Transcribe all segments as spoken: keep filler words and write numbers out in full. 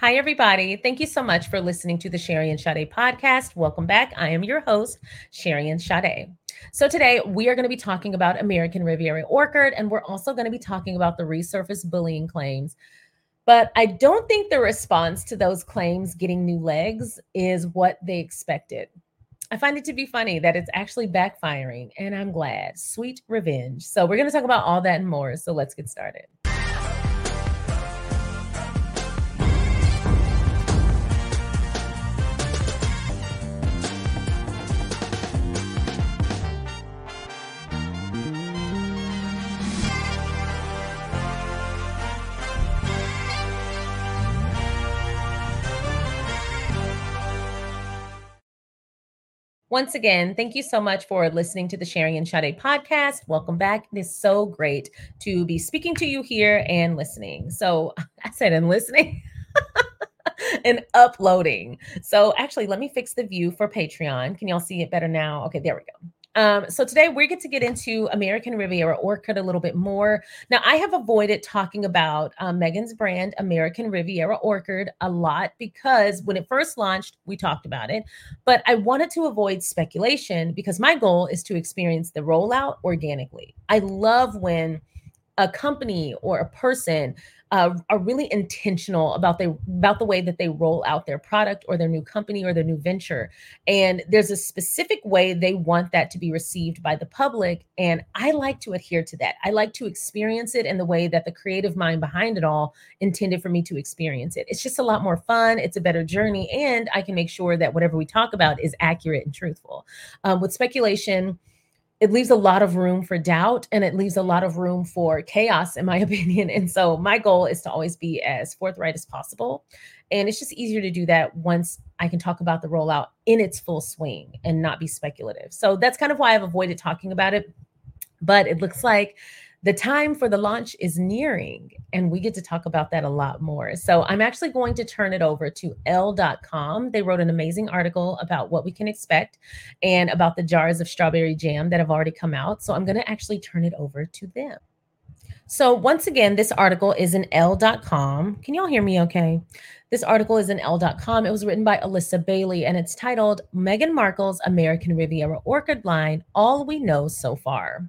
Hi, everybody. Thank you so much for listening to the Sherry and Sade podcast. Welcome back. I am your host, Sherry and Sade. So, today we are going to be talking about American Riviera Orchard, and we're also going to be talking about the resurfaced bullying claims. But I don't think the response to those claims getting new legs is what they expected. I find it to be funny that it's actually backfiring, and I'm glad. Sweet revenge. So, we're going to talk about all that and more. So, let's get started. Once again, thank you so much for listening to the Sharing and Sade podcast. Welcome back. It is so great to be speaking to you here and listening. So I said, and listening and uploading. So actually, let me fix the view for Patreon. Can y'all see it better now? Okay, there we go. Um, so today we get to get into American Riviera Orchard a little bit more. Now, I have avoided talking about um, Megan's brand, American Riviera Orchard, a lot because when it first launched, we talked about it. But I wanted to avoid speculation because my goal is to experience the rollout organically. I love when a company or a person uh, are really intentional about the about the way that they roll out their product or their new company or their new venture, and there's a specific way they want that to be received by the public, and I like to adhere to that. I like to experience it in the way that the creative mind behind it all intended for me to experience it. It's just a lot more fun, it's a better journey, and I can make sure that whatever we talk about is accurate and truthful. Um, with speculation, it leaves a lot of room for doubt and it leaves a lot of room for chaos, in my opinion. And so my goal is to always be as forthright as possible. And it's just easier to do that once I can talk about the rollout in its full swing and not be speculative. So that's kind of why I've avoided talking about it. But it looks like the time for the launch is nearing, and we get to talk about that a lot more. So I'm actually going to turn it over to Elle dot com. They wrote an amazing article about what we can expect and about the jars of strawberry jam that have already come out. So I'm going to actually turn it over to them. So once again, this article is in Elle dot com. Can y'all hear me okay? This article is in Elle dot com. It was written by Alyssa Bailey, and it's titled Meghan Markle's American Riviera Orchard Line, All We Know So Far.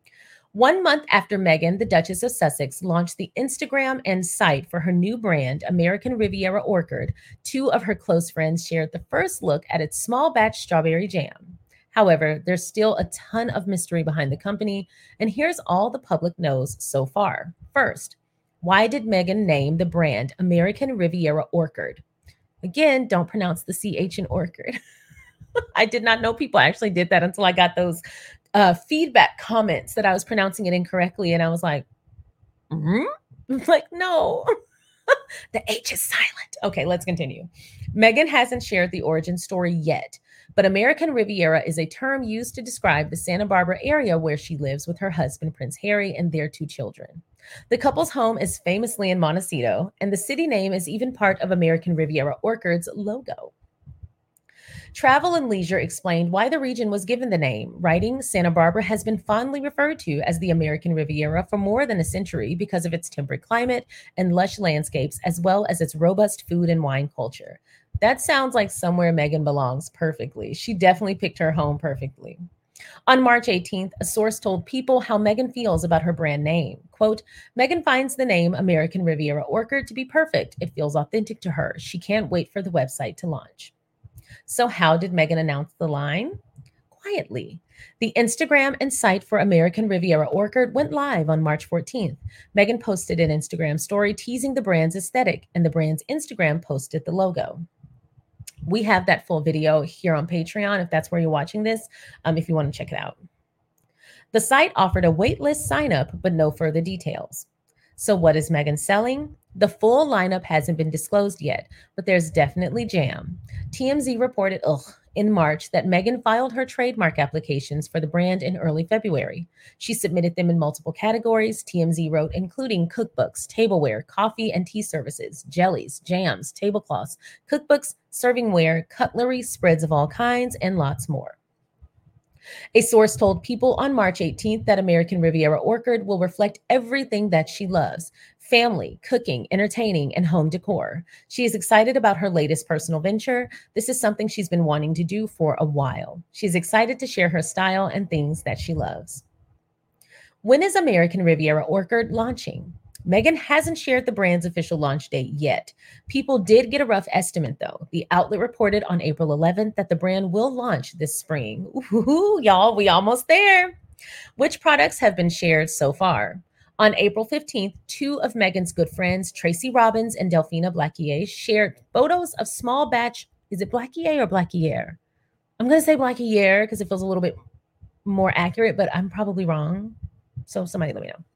One month after Meghan, the Duchess of Sussex, launched the Instagram and site for her new brand, American Riviera Orchard, two of her close friends shared the first look at its small batch strawberry jam. However, there's still a ton of mystery behind the company, and here's all the public knows so far. First, why did Meghan name the brand American Riviera Orchard? Again, don't pronounce the C H in orchard. I did not know people actually did that until I got those uh, feedback comments that I was pronouncing it incorrectly. And I was like, mm-hmm? like, no, the H is silent. Okay, let's continue. Meghan hasn't shared the origin story yet, but American Riviera is a term used to describe the Santa Barbara area where she lives with her husband, Prince Harry, and their two children. The couple's home is famously in Montecito, and the city name is even part of American Riviera Orchard's logo. Travel and Leisure explained why the region was given the name, writing, Santa Barbara has been fondly referred to as the American Riviera for more than a century because of its temperate climate and lush landscapes, as well as its robust food and wine culture. That sounds like somewhere Meghan belongs perfectly. She definitely picked her home perfectly. On March eighteenth, a source told People how Meghan feels about her brand name. Quote, Meghan finds the name American Riviera Orchard to be perfect. It feels authentic to her. She can't wait for the website to launch. So how did Meghan announce the line? Quietly. The Instagram and site for American Riviera Orchard went live on March fourteenth. Meghan posted an Instagram story teasing the brand's aesthetic, and the brand's Instagram posted the logo. We have that full video here on Patreon if that's where you're watching this, um, if you want to check it out. The site offered a waitlist sign up, but no further details. So what is Meghan selling? The full lineup hasn't been disclosed yet, but there's definitely jam. T M Z reported ugh, in March that Meghan filed her trademark applications for the brand in early February. She submitted them in multiple categories, T M Z wrote, including cookbooks, tableware, coffee and tea services, jellies, jams, tablecloths, cookbooks, servingware, cutlery, spreads of all kinds, and lots more. A source told People on March eighteenth that American Riviera Orchard will reflect everything that she loves: family, cooking, entertaining, and home decor. She is excited about her latest personal venture. This is something she's been wanting to do for a while. She's excited to share her style and things that she loves. When is American Riviera Orchard launching? Megan hasn't shared the brand's official launch date yet. People did get a rough estimate, though. The outlet reported on April eleventh that the brand will launch this spring. Ooh, y'all, we almost there. Which products have been shared so far? On April fifteenth, two of Megan's good friends, Tracy Robbins and Delphina Blacquier, shared photos of small batch. Is it Blacquier or Blacquier? I'm going to say Blacquier because it feels a little bit more accurate, but I'm probably wrong. So somebody let me know.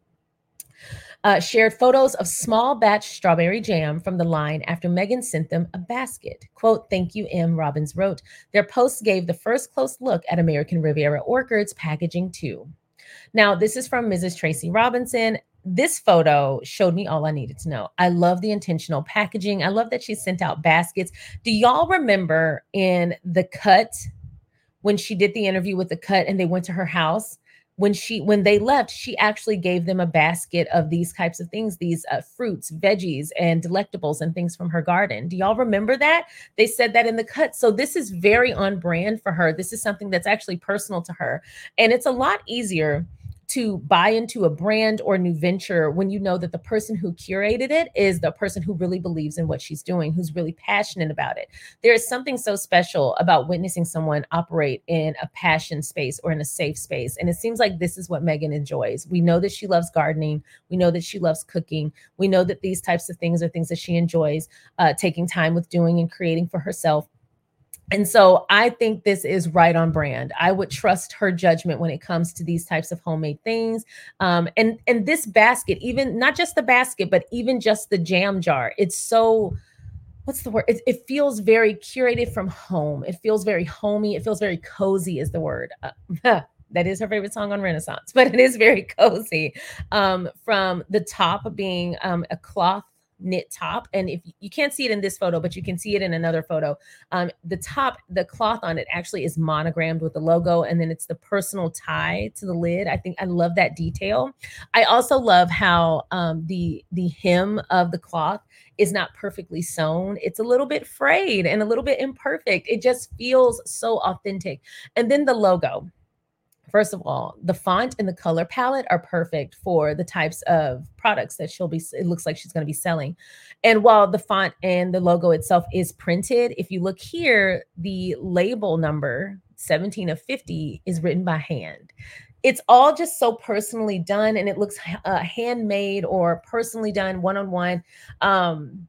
Uh, shared photos of small batch strawberry jam from the line after Megan sent them a basket. Quote, "Thank you, M." Robbins wrote. Their posts gave the first close look at American Riviera Orchard's packaging too. Now, this is from Missus Tracy Robinson. This photo showed me all I needed to know. I love the intentional packaging. I love that she sent out baskets. Do y'all remember in The Cut when she did the interview with The Cut and they went to her house? When she when they left, she actually gave them a basket of these types of things, these uh, fruits, veggies, and delectables and things from her garden. Do y'all remember that? They said that in The Cut. So this is very on brand for her. This is something that's actually personal to her. And it's a lot easier to buy into a brand or new venture when you know that the person who curated it is the person who really believes in what she's doing, who's really passionate about it. There is something so special about witnessing someone operate in a passion space or in a safe space. And it seems like this is what Megan enjoys. We know that she loves gardening. We know that she loves cooking. We know that these types of things are things that she enjoys uh, taking time with doing and creating for herself. And so I think this is right on brand. I would trust her judgment when it comes to these types of homemade things. Um, and, and this basket, even not just the basket, but even just the jam jar, it's so, what's the word? It, it feels very curated from home. It feels very homey. It feels very cozy is the word. Uh, that is her favorite song on Renaissance, but it is very cozy. Um, from the top being um, a cloth knit top, and if you can't see it in this photo, but you can see it in another photo, um the top, the cloth on it actually is monogrammed with the logo, and then it's the personal tie to the lid. I think I love that detail. I also love how um the the hem of the cloth is not perfectly sewn. It's a little bit frayed and a little bit imperfect. It just feels so authentic. And then the logo. First of all, the font and the color palette are perfect for the types of products that she'll be, it looks like she's going to be selling. And while the font and the logo itself is printed, if you look here, the label number seventeen of fifty is written by hand. It's all just so personally done, and it looks uh, handmade or personally done one-on-one. Um,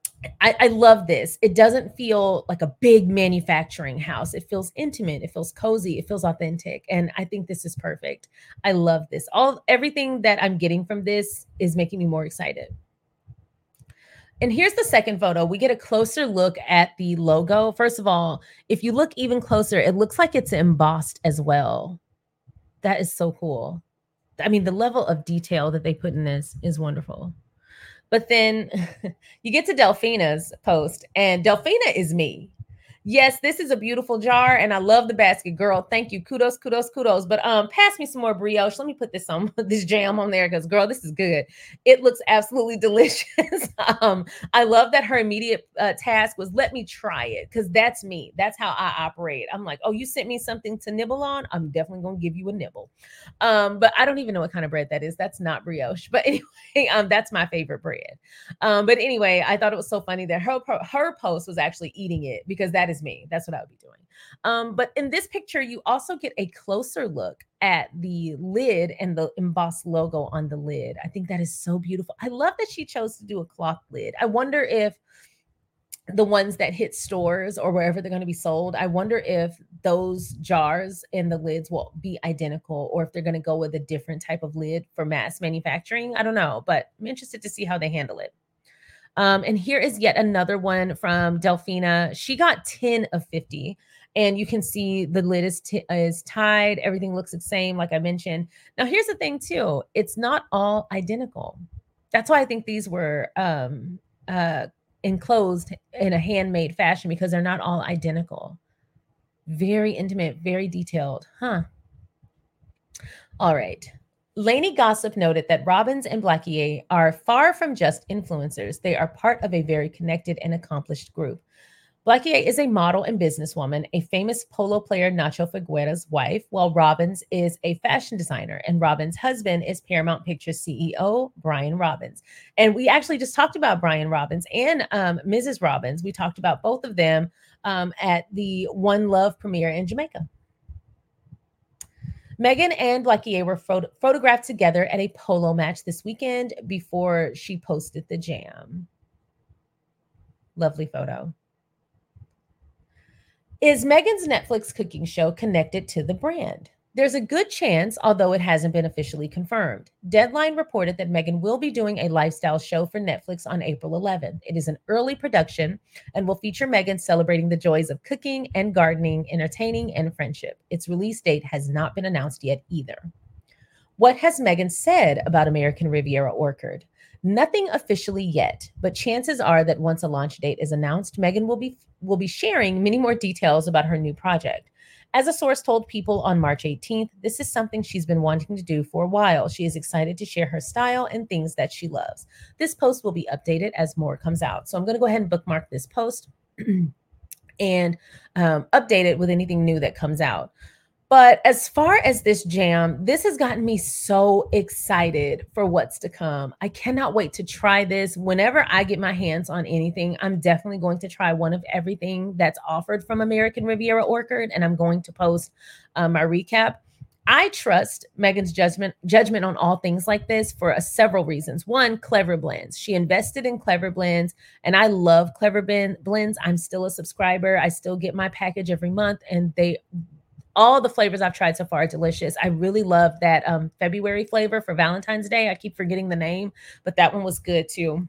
I, I love this. It doesn't feel like a big manufacturing house. It feels intimate. It feels cozy. It feels authentic. And I think this is perfect. I love this. All everything that I'm getting from this is making me more excited. And here's the second photo. We get a closer look at the logo. First of all, if you look even closer, it looks like it's embossed as well. That is so cool. I mean, the level of detail that they put in this is wonderful. But then you get to Delphina's post, and Delphina is me. Yes, this is a beautiful jar, and I love the basket. Girl, thank you. Kudos, kudos, kudos. But um, pass me some more brioche. Let me put this on this jam on there because, girl, this is good. It looks absolutely delicious. um, I love that her immediate uh, task was let me try it because that's me. That's how I operate. I'm like, oh, you sent me something to nibble on? I'm definitely going to give you a nibble. Um, but I don't even know what kind of bread that is. That's not brioche. But anyway, um, that's my favorite bread. Um, but anyway, I thought it was so funny that her her post was actually eating it because that is me. That's what I would be doing. Um, but in this picture, you also get a closer look at the lid and the embossed logo on the lid. I think that is so beautiful. I love that she chose to do a cloth lid. I wonder if the ones that hit stores or wherever they're going to be sold, I wonder if those jars and the lids will be identical or if they're going to go with a different type of lid for mass manufacturing. I don't know, but I'm interested to see how they handle it. Um, and here is yet another one from Delphina. She got ten of fifty. And you can see the lid is, t- is tied. Everything looks the same, like I mentioned. Now, here's the thing, too. It's not all identical. That's why I think these were um, uh, enclosed in a handmade fashion because they're not all identical. Very intimate, very detailed. Huh. All right. Lainey Gossip noted that Robbins and Blackie are far from just influencers. They are part of a very connected and accomplished group. Blackie is a model and businesswoman, a famous polo player, Nacho Figueroa's wife, while Robbins is a fashion designer. And Robbins' husband is Paramount Pictures C E O, Brian Robbins. And we actually just talked about Brian Robbins and um, Missus Robbins. We talked about both of them um, at the One Love premiere in Jamaica. Megan and Blackie were photo- photographed together at a polo match this weekend before she posted the jam. Lovely photo. Is Megan's Netflix cooking show connected to the brand? There's a good chance, although it hasn't been officially confirmed. Deadline reported that Megan will be doing a lifestyle show for Netflix on April eleventh. It is an early production and will feature Megan celebrating the joys of cooking and gardening, entertaining, and friendship. Its release date has not been announced yet either. What has Megan said about American Riviera Orchard? Nothing officially yet, but chances are that once a launch date is announced, Megan will be will be sharing many more details about her new project. As a source told People on March eighteenth, this is something she's been wanting to do for a while. She is excited to share her style and things that she loves. This post will be updated as more comes out. So I'm going to go ahead and bookmark this post and um, update it with anything new that comes out. But as far as this jam, this has gotten me so excited for what's to come. I cannot wait to try this. Whenever I get my hands on anything, I'm definitely going to try one of everything that's offered from American Riviera Orchard, and I'm going to post uh, my recap. I trust Megan's judgment judgment on all things like this for a, several reasons. One, Clever Blends. She invested in Clever Blends, and I love Clever Blends. I'm still a subscriber. I still get my package every month, and they all the flavors I've tried so far are delicious. I really love that um, February flavor for Valentine's Day. I keep forgetting the name, but that one was good too.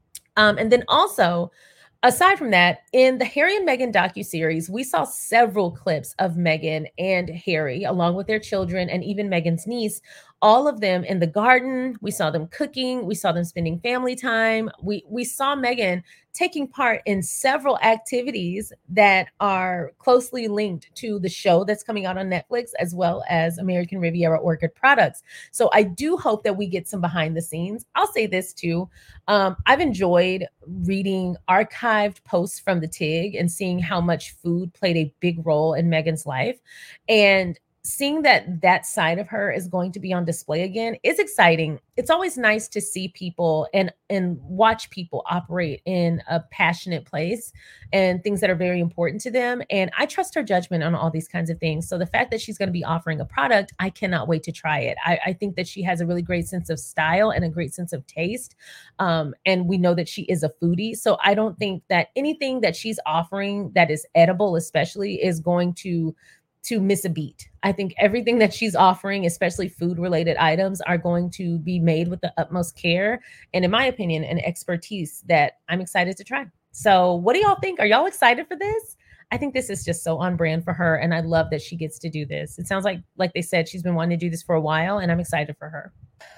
Um, and then also, aside from that, in the Harry and Meghan docuseries, we saw several clips of Meghan and Harry, along with their children and even Meghan's niece, all of them in the garden. We saw them cooking. We saw them spending family time. We, we saw Meghan taking part in several activities that are closely linked to the show that's coming out on Netflix, as well as American Riviera Orchard products. So I do hope that we get some behind the scenes. I'll say this too. Um, I've enjoyed reading archived posts from the T I G and seeing how much food played a big role in Meghan's life. And seeing that that side of her is going to be on display again is exciting. It's always nice to see people and and watch people operate in a passionate place and things that are very important to them. And I trust her judgment on all these kinds of things. So the fact that she's going to be offering a product, I cannot wait to try it. I, I think that she has a really great sense of style and a great sense of taste. Um, and we know that she is a foodie. So I don't think that anything that she's offering that is edible, especially, is going to to miss a beat. I think everything that she's offering, especially food related items, are going to be made with the utmost care and, in my opinion, an expertise that I'm excited to try. So what do y'all think? Are y'all excited for this? I think this is just so on brand for her, and I love that she gets to do this. It sounds like, like they said, she's been wanting to do this for a while, and I'm excited for her.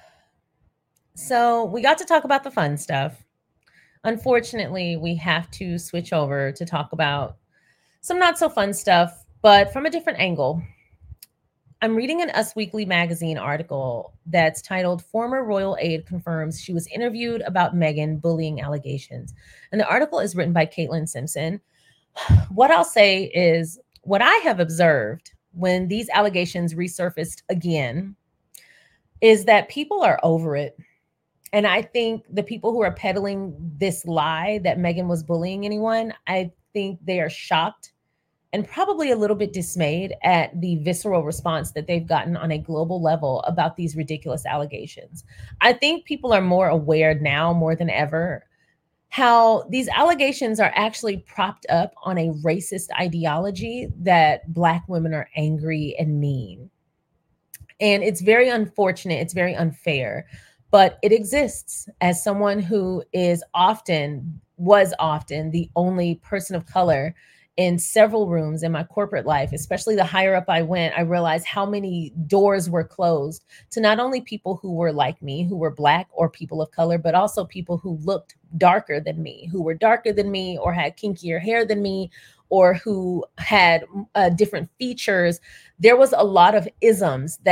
So we got to talk about the fun stuff. Unfortunately, we have to switch over to talk about some not so fun stuff, but from a different angle. I'm reading an Us Weekly magazine article that's titled "Former Royal Aide Confirms She Was Interviewed About Meghan Bullying Allegations." And the article is written by Caitlin Simpson. What I'll say is, what I have observed when these allegations resurfaced again is that people are over it. And I think the people who are peddling this lie that Meghan was bullying anyone, I think they are shocked and probably a little bit dismayed at the visceral response that they've gotten on a global level about these ridiculous allegations. I think people are more aware now more than ever how these allegations are actually propped up on a racist ideology that Black women are angry and mean. And it's very unfortunate. It's very unfair, but it exists. As someone who is often, was often the only person of color in several rooms in my corporate life, especially the higher up I went, I realized how many doors were closed to not only people who were like me, who were Black or people of color, but also people who looked darker than me, who were darker than me or had kinkier hair than me, or who had uh, different features. There was a lot of isms that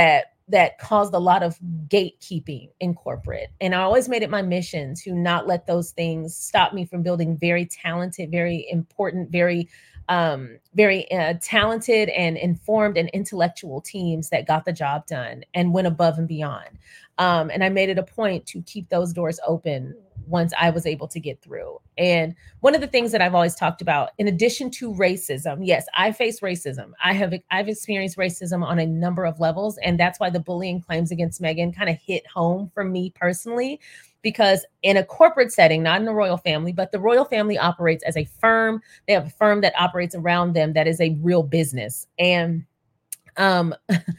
that caused a lot of gatekeeping in corporate. And I always made it my mission to not let those things stop me from building very talented, very important, very um, very uh, talented and informed and intellectual teams that got the job done and went above and beyond. Um, and I made it a point to keep those doors open once I was able to get through. And one of the things that I've always talked about, in addition to racism, yes, I face racism. I have I've experienced racism on a number of levels, and that's why the bullying claims against Megan kind of hit home for me personally, because in a corporate setting, not in a royal family, but the royal family operates as a firm. They have a firm that operates around them that is a real business. And um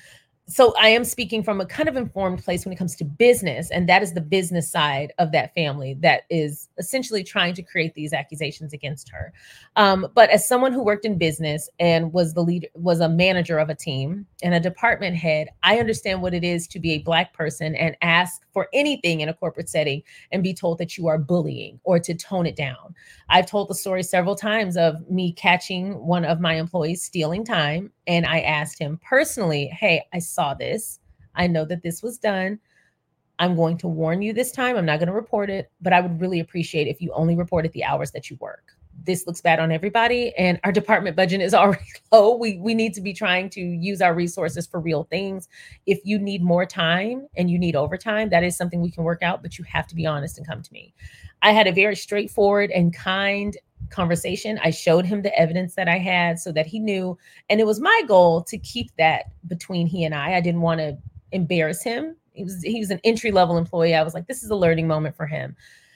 so I am speaking from a kind of informed place when it comes to business, and that is the business side of that family that is essentially trying to create these accusations against her. Um, but as someone who worked in business and was the leader, was a manager of a team and a department head, I understand what it is to be a Black person and ask for anything in a corporate setting and be told that you are bullying or to tone it down. I've told the story several times of me catching one of my employees stealing time. And I asked him personally, hey, I saw this. I know that this was done. I'm going to warn you this time. I'm not going to report it, but I would really appreciate if you only reported the hours that you work. This looks bad on everybody, and our department budget is already low. We, we need to be trying to use our resources for real things. If you need more time and you need overtime, that is something we can work out, but you have to be honest and come to me. I had a very straightforward and kind conversation. I showed him the evidence that I had so that he knew. And it was my goal to keep that between he and I. I didn't want to embarrass him. He was, he was an entry level employee. I was like, this is a learning moment for him.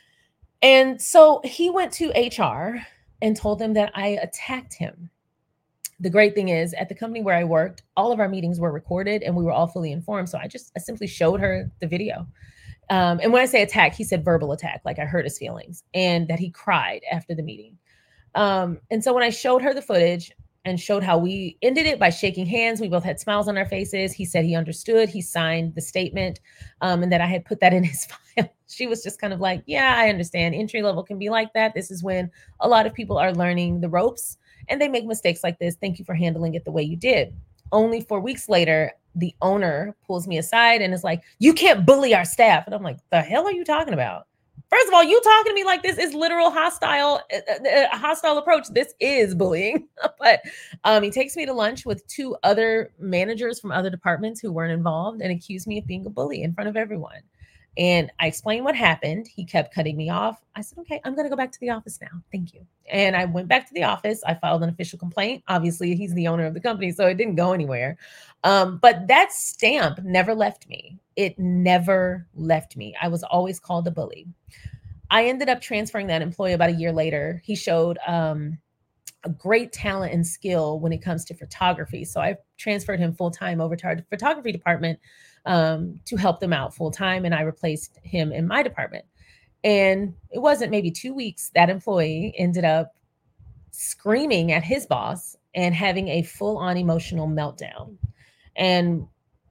And so he went to H R and told them that I attacked him. The great thing is, at the company where I worked, all of our meetings were recorded and we were all fully informed. So I just I simply showed her the video. Um, and when I say attack, he said verbal attack, like I hurt his feelings, and that he cried after the meeting. Um, and so when I showed her the footage and showed how we ended it by shaking hands, we both had smiles on our faces. He said he understood. He signed the statement, um, and that I had put that in his file. She was just kind of like, yeah, I understand. Entry level can be like that. This is when a lot of people are learning the ropes and they make mistakes like this. Thank you for handling it the way you did. Only four weeks later, the owner pulls me aside and is like, you can't bully our staff. And I'm like, the hell are you talking about? First of all, you talking to me like this is literal hostile, uh, hostile approach. This is bullying. But um, he takes me to lunch with two other managers from other departments who weren't involved and accused me of being a bully in front of everyone. And I explained what happened. He kept cutting me off. I said, okay, I'm going to go back to the office now. Thank you. And I went back to the office. I filed an official complaint. Obviously, he's the owner of the company, so it didn't go anywhere. Um, but that stamp never left me. It never left me. I was always called a bully. I ended up transferring that employee about a year later. He showed um, a great talent and skill when it comes to photography. So I transferred him full-time over to our photography department um, to help them out full-time. And I replaced him in my department. And it wasn't maybe two weeks, that employee ended up screaming at his boss and having a full-on emotional meltdown and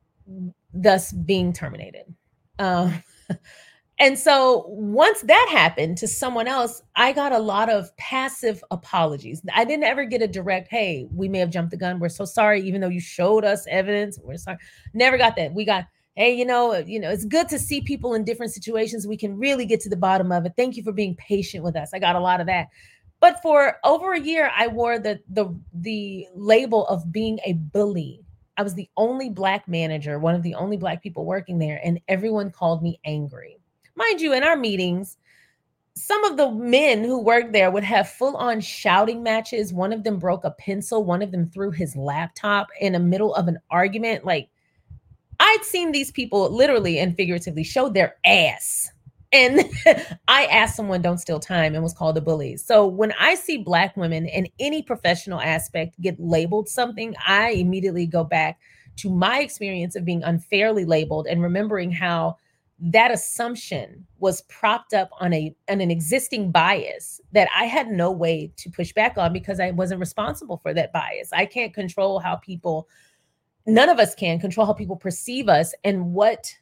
thus being terminated. Um, And so once that happened to someone else, I got a lot of passive apologies. I didn't ever get a direct, hey, we may have jumped the gun. We're so sorry, even though you showed us evidence. We're sorry. Never got that. We got, hey, you know, you know, it's good to see people in different situations. We can really get to the bottom of it. Thank you for being patient with us. I got a lot of that. But for over a year, I wore the the the label of being a bully. I was the only Black manager, one of the only Black people working there, and everyone called me angry. Mind you, in our meetings, some of the men who worked there would have full-on shouting matches. One of them broke a pencil. One of them threw his laptop in the middle of an argument. Like, I'd seen these people literally and figuratively show their ass. And I asked someone, don't steal time, and was called a bully. So when I see Black women in any professional aspect get labeled something, I immediately go back to my experience of being unfairly labeled and remembering how that assumption was propped up on a on an existing bias that I had no way to push back on because I wasn't responsible for that bias. I can't control how people, none of us can control how people perceive us and what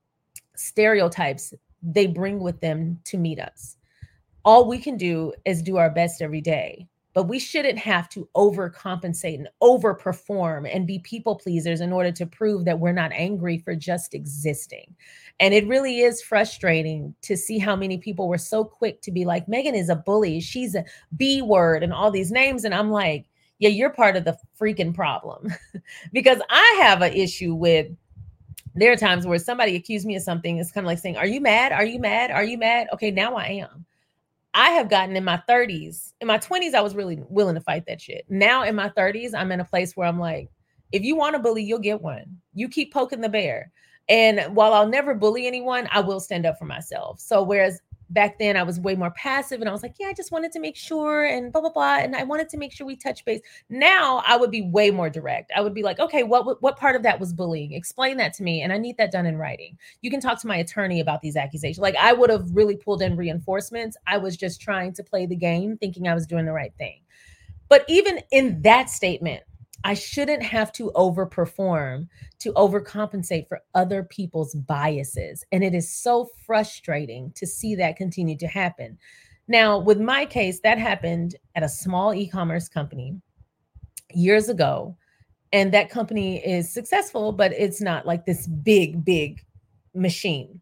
stereotypes they bring with them to meet us. All we can do is do our best every day. but we shouldn't have to overcompensate and overperform and be people pleasers in order to prove that we're not angry for just existing. And it really is frustrating to see how many people were so quick to be like, Megan is a bully. She's a B word and all these names. And I'm like, yeah, you're part of the freaking problem. Because I have an issue with, there are times where somebody accused me of something. It's kind of like saying, are you mad? Are you mad? Are you mad? Okay, now I am. I have gotten in my thirties. In my twenties, I was really willing to fight that shit. Now in my thirties, I'm in a place where I'm like, if you want to bully, you'll get one. You keep poking the bear. And while I'll never bully anyone, I will stand up for myself. So whereas back then I was way more passive and I was like, yeah, I just wanted to make sure and blah, blah, blah. And I wanted to make sure we touch base. Now I would be way more direct. I would be like, okay, what, what part of that was bullying? Explain that to me. And I need that done in writing. You can talk to my attorney about these accusations. Like I would have really pulled in reinforcements. I was just trying to play the game, thinking I was doing the right thing. But even in that statement, I shouldn't have to overperform to overcompensate for other people's biases. And it is so frustrating to see that continue to happen. Now, with my case, that happened at a small e-commerce company years ago. And that company is successful, but it's not like this big, big machine.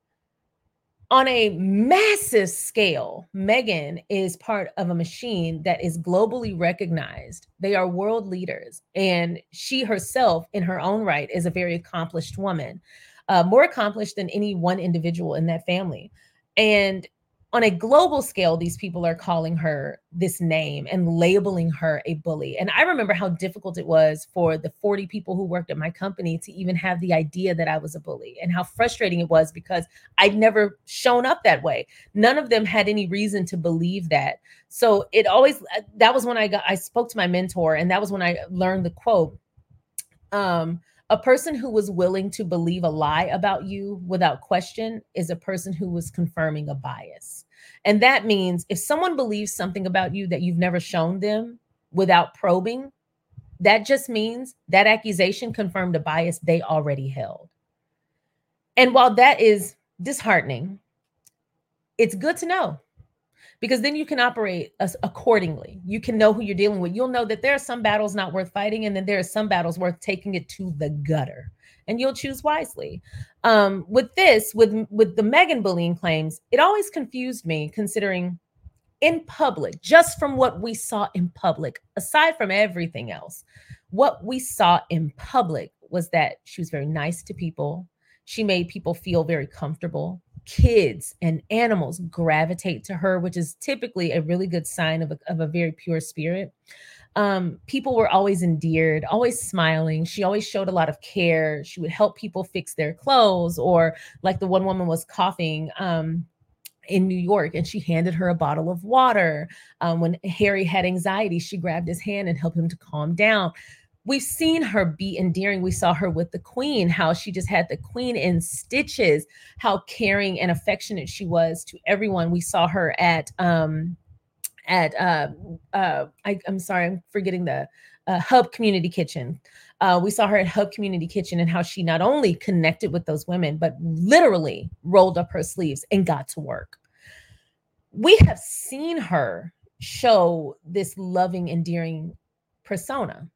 On a massive scale, Megan is part of a machine that is globally recognized. They are world leaders. And she herself, in her own right, is a very accomplished woman, uh, more accomplished than any one individual in that family. And on a global scale, these people are calling her this name and labeling her a bully. And I remember how difficult it was for the forty people who worked at my company to even have the idea that I was a bully, and how frustrating it was because I'd never shown up that way. None of them had any reason to believe that. So it always, that was when I got, I spoke to my mentor, and that was when I learned the quote, um, a person who was willing to believe a lie about you without question is a person who was confirming a bias. And that means if someone believes something about you that you've never shown them without probing, that just means that accusation confirmed a bias they already held. And while that is disheartening, it's good to know, because then you can operate accordingly. You can know who you're dealing with. You'll know that there are some battles not worth fighting, and then there are some battles worth taking it to the gutter, and you'll choose wisely. Um, with this, with, with the Megan bullying claims, it always confused me, considering in public, just from what we saw in public, aside from everything else, what we saw in public was that she was very nice to people. She made people feel very comfortable. Kids and animals gravitate to her, which is typically a really good sign of a, of a very pure spirit. Um, people were always endeared, always smiling. She always showed a lot of care. She would help people fix their clothes, or like the one woman was coughing um, in New York, and she handed her a bottle of water. Um, when Harry had anxiety, she grabbed his hand and helped him to calm down. We've seen her be endearing. We saw her with the Queen, how she just had the Queen in stitches, how caring and affectionate she was to everyone. We saw her at, um, at uh, uh, I, I'm sorry, I'm forgetting the uh, Hub Community Kitchen. Uh, we saw her at Hub Community Kitchen, and how she not only connected with those women, but literally rolled up her sleeves and got to work. We have seen her show this loving, endearing persona.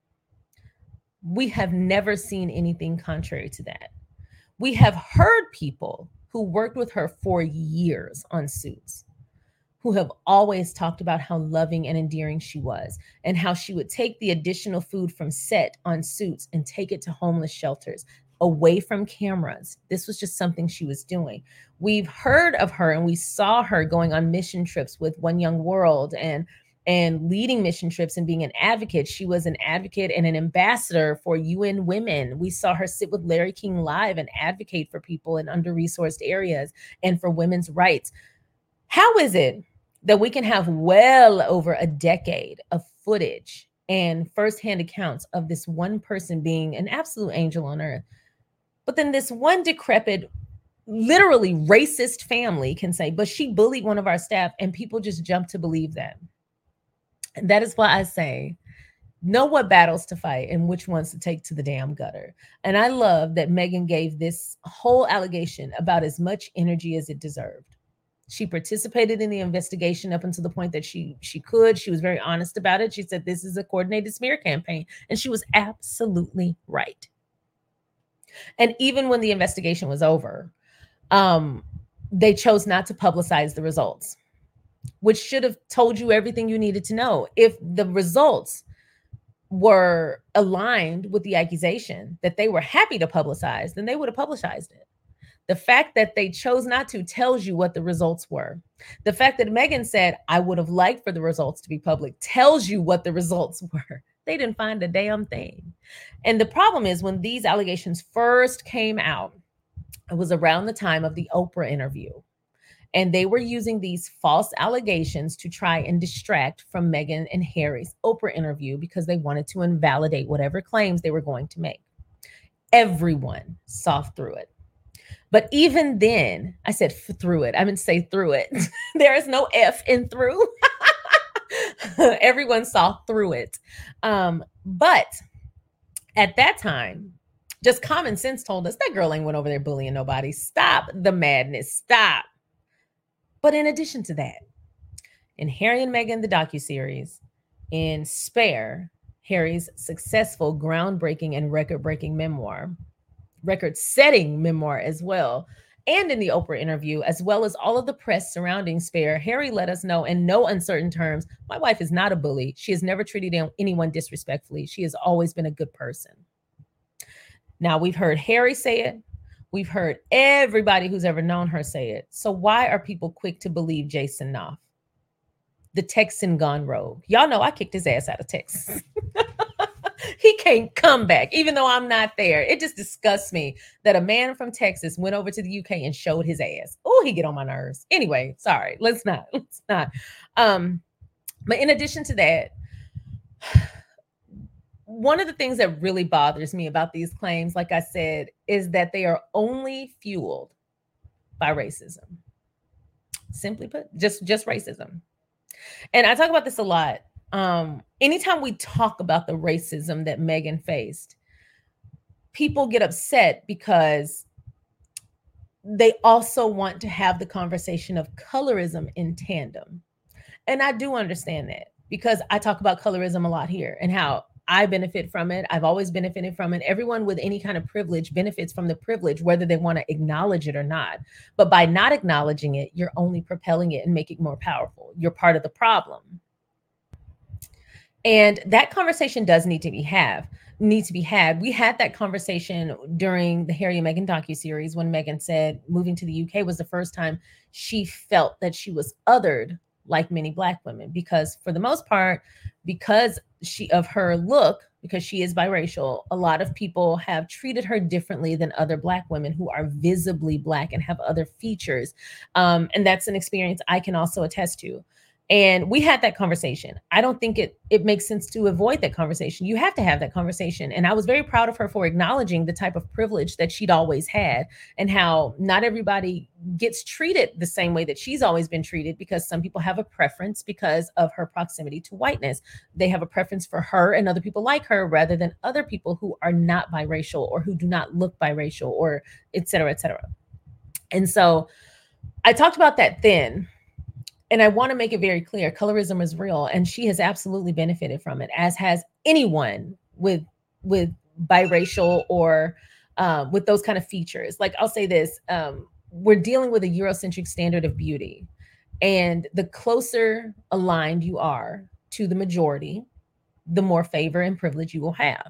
We have never seen anything contrary to that. We have heard people who worked with her for years on Suits, who have always talked about how loving and endearing she was, and how she would take the additional food from set on Suits and take it to homeless shelters, away from cameras. This was just something she was doing. We've heard of her, and we saw her going on mission trips with One Young World, and and leading mission trips and being an advocate. She was an advocate and an ambassador for U N Women. We saw her sit with Larry King Live and advocate for people in under-resourced areas and for women's rights. How is it that we can have well over a decade of footage and firsthand accounts of this one person being an absolute angel on earth, but then this one decrepit, literally racist family can say, but she bullied one of our staff, and people just jump to believe that? And that is why I say, know what battles to fight and which ones to take to the damn gutter. And I love that Megan gave this whole allegation about as much energy as it deserved. She participated in the investigation up until the point that she she could. She was very honest about it. She said this is a coordinated smear campaign, and she was absolutely right. And even when the investigation was over, um, they chose not to publicize the results, which should have told you everything you needed to know. If the results were aligned with the accusation that they were happy to publicize, then they would have publicized it. The fact that they chose not to tells you what the results were. The fact that Megan said, I would have liked for the results to be public, tells you what the results were. They didn't find a damn thing. And the problem is, when these allegations first came out, it was around the time of the Oprah interview. And they were using these false allegations to try and distract from Meghan and Harry's Oprah interview because they wanted to invalidate whatever claims they were going to make. Everyone saw through it. But even then, I said f- through it. I meant to say through it. There is no F in through. Everyone saw through it. Um, but at that time, just common sense told us that girl ain't went over there bullying nobody. Stop the madness. Stop. But in addition to that, in Harry and Meghan, the docuseries, in Spare, Harry's successful, groundbreaking, and record-breaking memoir, record-setting memoir as well, and in the Oprah interview, as well as all of the press surrounding Spare, Harry let us know in no uncertain terms, my wife is not a bully. She has never treated anyone disrespectfully. She has always been a good person. Now, we've heard Harry say it. We've heard everybody who's ever known her say it. So why are people quick to believe Jason Knopf, the Texan gone rogue? Y'all know I kicked his ass out of Texas. He can't come back, even though I'm not there. It just disgusts me that a man from Texas went over to the U K and showed his ass. Oh, he get on my nerves. Anyway, sorry. Let's not. Let's not. Um, but in addition to that, one of the things that really bothers me about these claims, like I said, is that they are only fueled by racism. Simply put, just, just racism. And I talk about this a lot. Um, anytime we talk about the racism that Meghan faced, people get upset because they also want to have the conversation of colorism in tandem. And I do understand that, because I talk about colorism a lot here and how I benefit from it. I've always benefited from it. Everyone with any kind of privilege benefits from the privilege, whether they want to acknowledge it or not. But by not acknowledging it, you're only propelling it and making it more powerful. You're part of the problem. And that conversation does need to be have need to be had. We had that conversation during the Harry and Meghan docuseries when Meghan said moving to the U K was the first time she felt that she was othered like many Black women, because for the most part, because she of her look, because she is biracial, a lot of people have treated her differently than other Black women who are visibly Black and have other features. Um, and that's an experience I can also attest to. And we had that conversation. I don't think it it makes sense to avoid that conversation. You have to have that conversation. And I was very proud of her for acknowledging the type of privilege that she'd always had, and how not everybody gets treated the same way that she's always been treated, because some people have a preference because of her proximity to whiteness. They have a preference for her and other people like her rather than other people who are not biracial or who do not look biracial, or et cetera, et cetera. And so I talked about that then. And I want to make it very clear, colorism is real, and she has absolutely benefited from it, as has anyone with with biracial or um, with those kind of features. Like, I'll say this, um, we're dealing with a Eurocentric standard of beauty, and the closer aligned you are to the majority, the more favor and privilege you will have.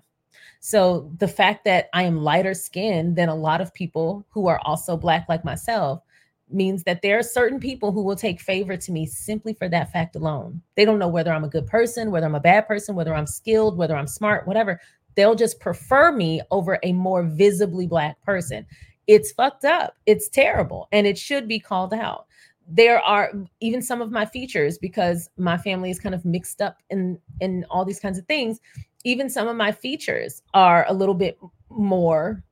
So the fact that I am lighter skinned than a lot of people who are also Black like myself means that there are certain people who will take favor to me simply for that fact alone. They don't know whether I'm a good person, whether I'm a bad person, whether I'm skilled, whether I'm smart, whatever. They'll just prefer me over a more visibly Black person. It's fucked up. It's terrible. And it should be called out. There are even some of my features, because my family is kind of mixed up in, in all these kinds of things. Even some of my features are a little bit more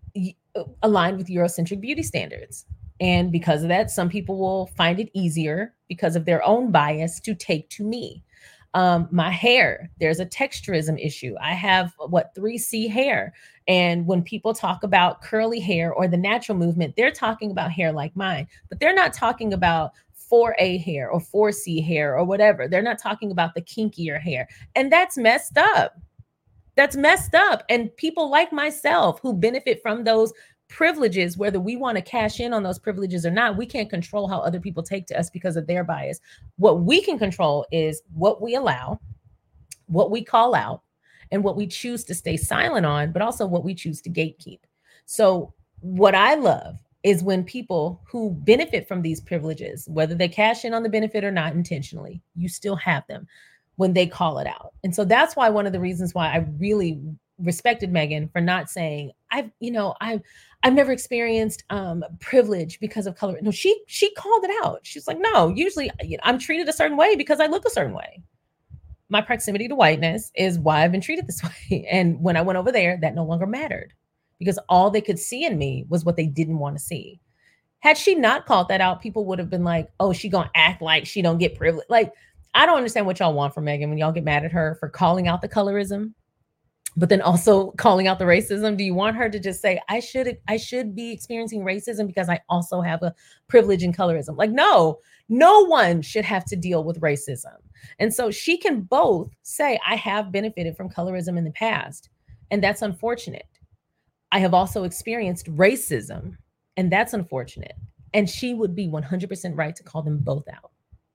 aligned with Eurocentric beauty standards. And because of that, some people will find it easier because of their own bias to take to me. Um, my hair, there's a texturism issue. I have what three C hair. And when people talk about curly hair or the natural movement, they're talking about hair like mine, but they're not talking about four A hair or four C hair or whatever. They're not talking about the kinkier hair. And that's messed up. That's messed up. And people like myself who benefit from those privileges, whether we want to cash in on those privileges or not, we can't control how other people take to us because of their bias. What we can control is what we allow, what we call out, and what we choose to stay silent on, but also what we choose to gatekeep. So what I love is when people who benefit from these privileges, whether they cash in on the benefit or not intentionally, you still have them when they call it out. And so that's why one of the reasons why I really respected Megan for not saying, I've, you know, I've, I've never experienced um, privilege because of color. No, she, she called it out. She's like, no, usually you know, I'm treated a certain way because I look a certain way. My proximity to whiteness is why I've been treated this way. And when I went over there, that no longer mattered because all they could see in me was what they didn't want to see. Had she not called that out, people would have been like, oh, she gonna act like she don't get privilege. Like, I don't understand what y'all want from Megan when y'all get mad at her for calling out the colorism, but then also calling out the racism. Do you want her to just say, I should, I should be experiencing racism because I also have a privilege in colorism? Like, no, no one should have to deal with racism. And so she can both say, I have benefited from colorism in the past, and that's unfortunate. I have also experienced racism, and that's unfortunate. And she would be one hundred percent right to call them both out.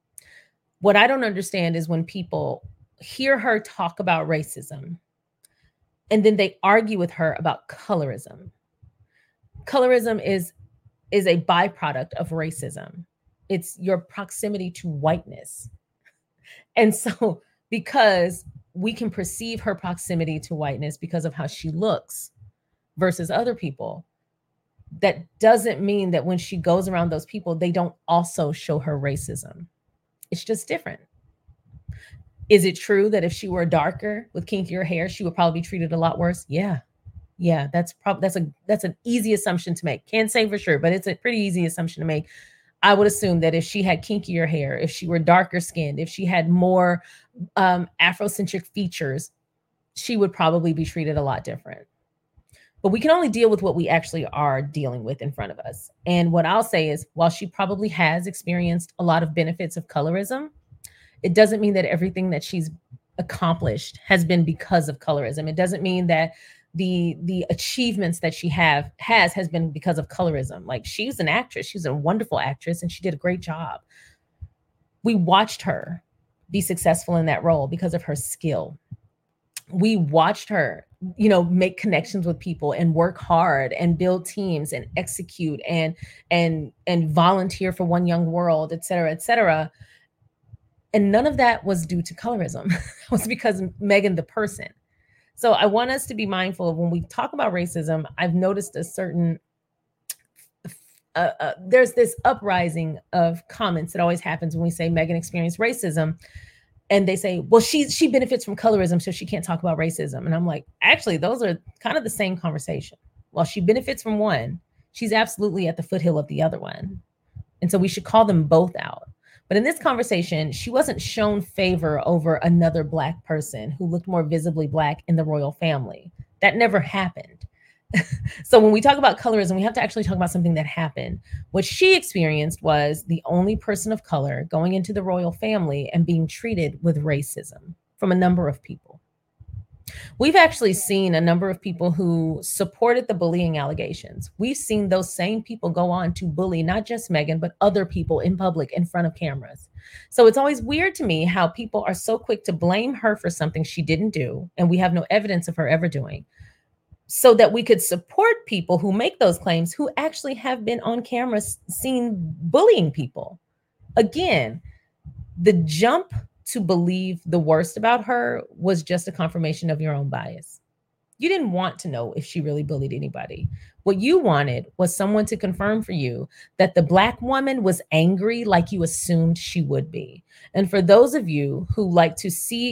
What I don't understand is when people hear her talk about racism and then they argue with her about colorism. Colorism is, is a byproduct of racism. It's your proximity to whiteness. And so because we can perceive her proximity to whiteness because of how she looks versus other people, that doesn't mean that when she goes around those people, they don't also show her racism. It's just different. Is it true that if she were darker with kinkier hair, she would probably be treated a lot worse? Yeah. Yeah, that's probably that's a that's an easy assumption to make. Can't say for sure, but it's a pretty easy assumption to make. I would assume that if she had kinkier hair, if she were darker skinned, if she had more um, Afrocentric features, she would probably be treated a lot different. But we can only deal with what we actually are dealing with in front of us. And what I'll say is, while she probably has experienced a lot of benefits of colorism, it doesn't mean that everything that she's accomplished has been because of colorism. It doesn't mean that the the achievements that she have has has been because of colorism. Like, she's an actress, she's a wonderful actress, and she did a great job. We watched her be successful in that role because of her skill. We watched her, you know, make connections with people and work hard and build teams and execute and and and volunteer for One Young World, et cetera, et cetera. And none of that was due to colorism. It was because Megan, the person. So I want us to be mindful of when we talk about racism. I've noticed a certain, uh, uh, there's this uprising of comments that always happens when we say Megan experienced racism. And they say, well, she, she benefits from colorism, so she can't talk about racism. And I'm like, actually, those are kind of the same conversation. While she benefits from one, she's absolutely at the foothill of the other one. And so we should call them both out. But in this conversation, she wasn't shown favor over another Black person who looked more visibly Black in the royal family. That never happened. So when we talk about colorism, we have to actually talk about something that happened. What she experienced was the only person of color going into the royal family and being treated with racism from a number of people. We've actually seen a number of people who supported the bullying allegations. We've seen those same people go on to bully not just Megan, but other people in public in front of cameras. So it's always weird to me how people are so quick to blame her for something she didn't do, and we have no evidence of her ever doing, so that we could support people who make those claims who actually have been on camera seen bullying people. Again, the jump to believe the worst about her was just a confirmation of your own bias. You didn't want to know if she really bullied anybody. What you wanted was someone to confirm for you that the Black woman was angry like you assumed she would be. And for those of you who like to see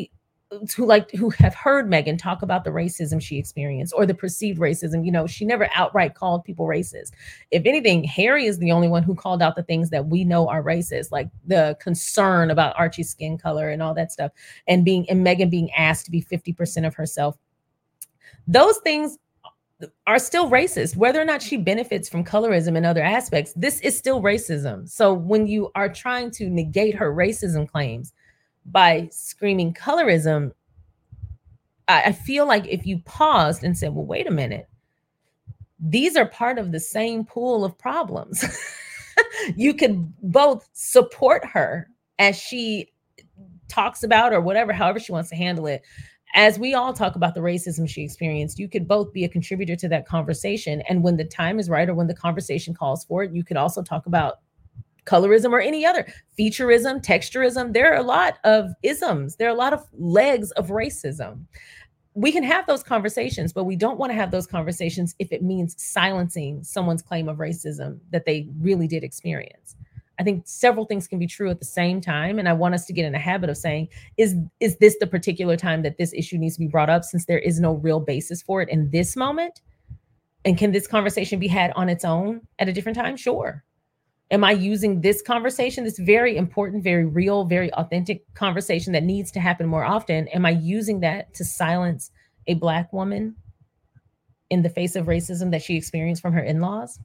who like who have heard Meghan talk about the racism she experienced or the perceived racism. You know, she never outright called people racist. If anything, Harry is the only one who called out the things that we know are racist, like the concern about Archie's skin color and all that stuff, and being and Meghan being asked to be fifty percent of herself. Those things are still racist, whether or not she benefits from colorism in other aspects. This is still racism. So when you are trying to negate her racism claims by screaming colorism, I, I feel like if you paused and said, well, wait a minute, these are part of the same pool of problems. You could both support her as she talks about, or whatever, however she wants to handle it. As we all talk about the racism she experienced, you could both be a contributor to that conversation. And when the time is right, or when the conversation calls for it, you could also talk about colorism or any other featureism, texturism. There are a lot of isms. There are a lot of legs of racism. We can have those conversations, but we don't want to have those conversations if it means silencing someone's claim of racism that they really did experience. I think several things can be true at the same time. And I want us to get in a habit of saying, is, is this the particular time that this issue needs to be brought up, since there is no real basis for it in this moment? And can this conversation be had on its own at a different time? Sure. Am I using this conversation, this very important, very real, very authentic conversation that needs to happen more often? Am I using that to silence a Black woman in the face of racism that she experienced from her in-laws?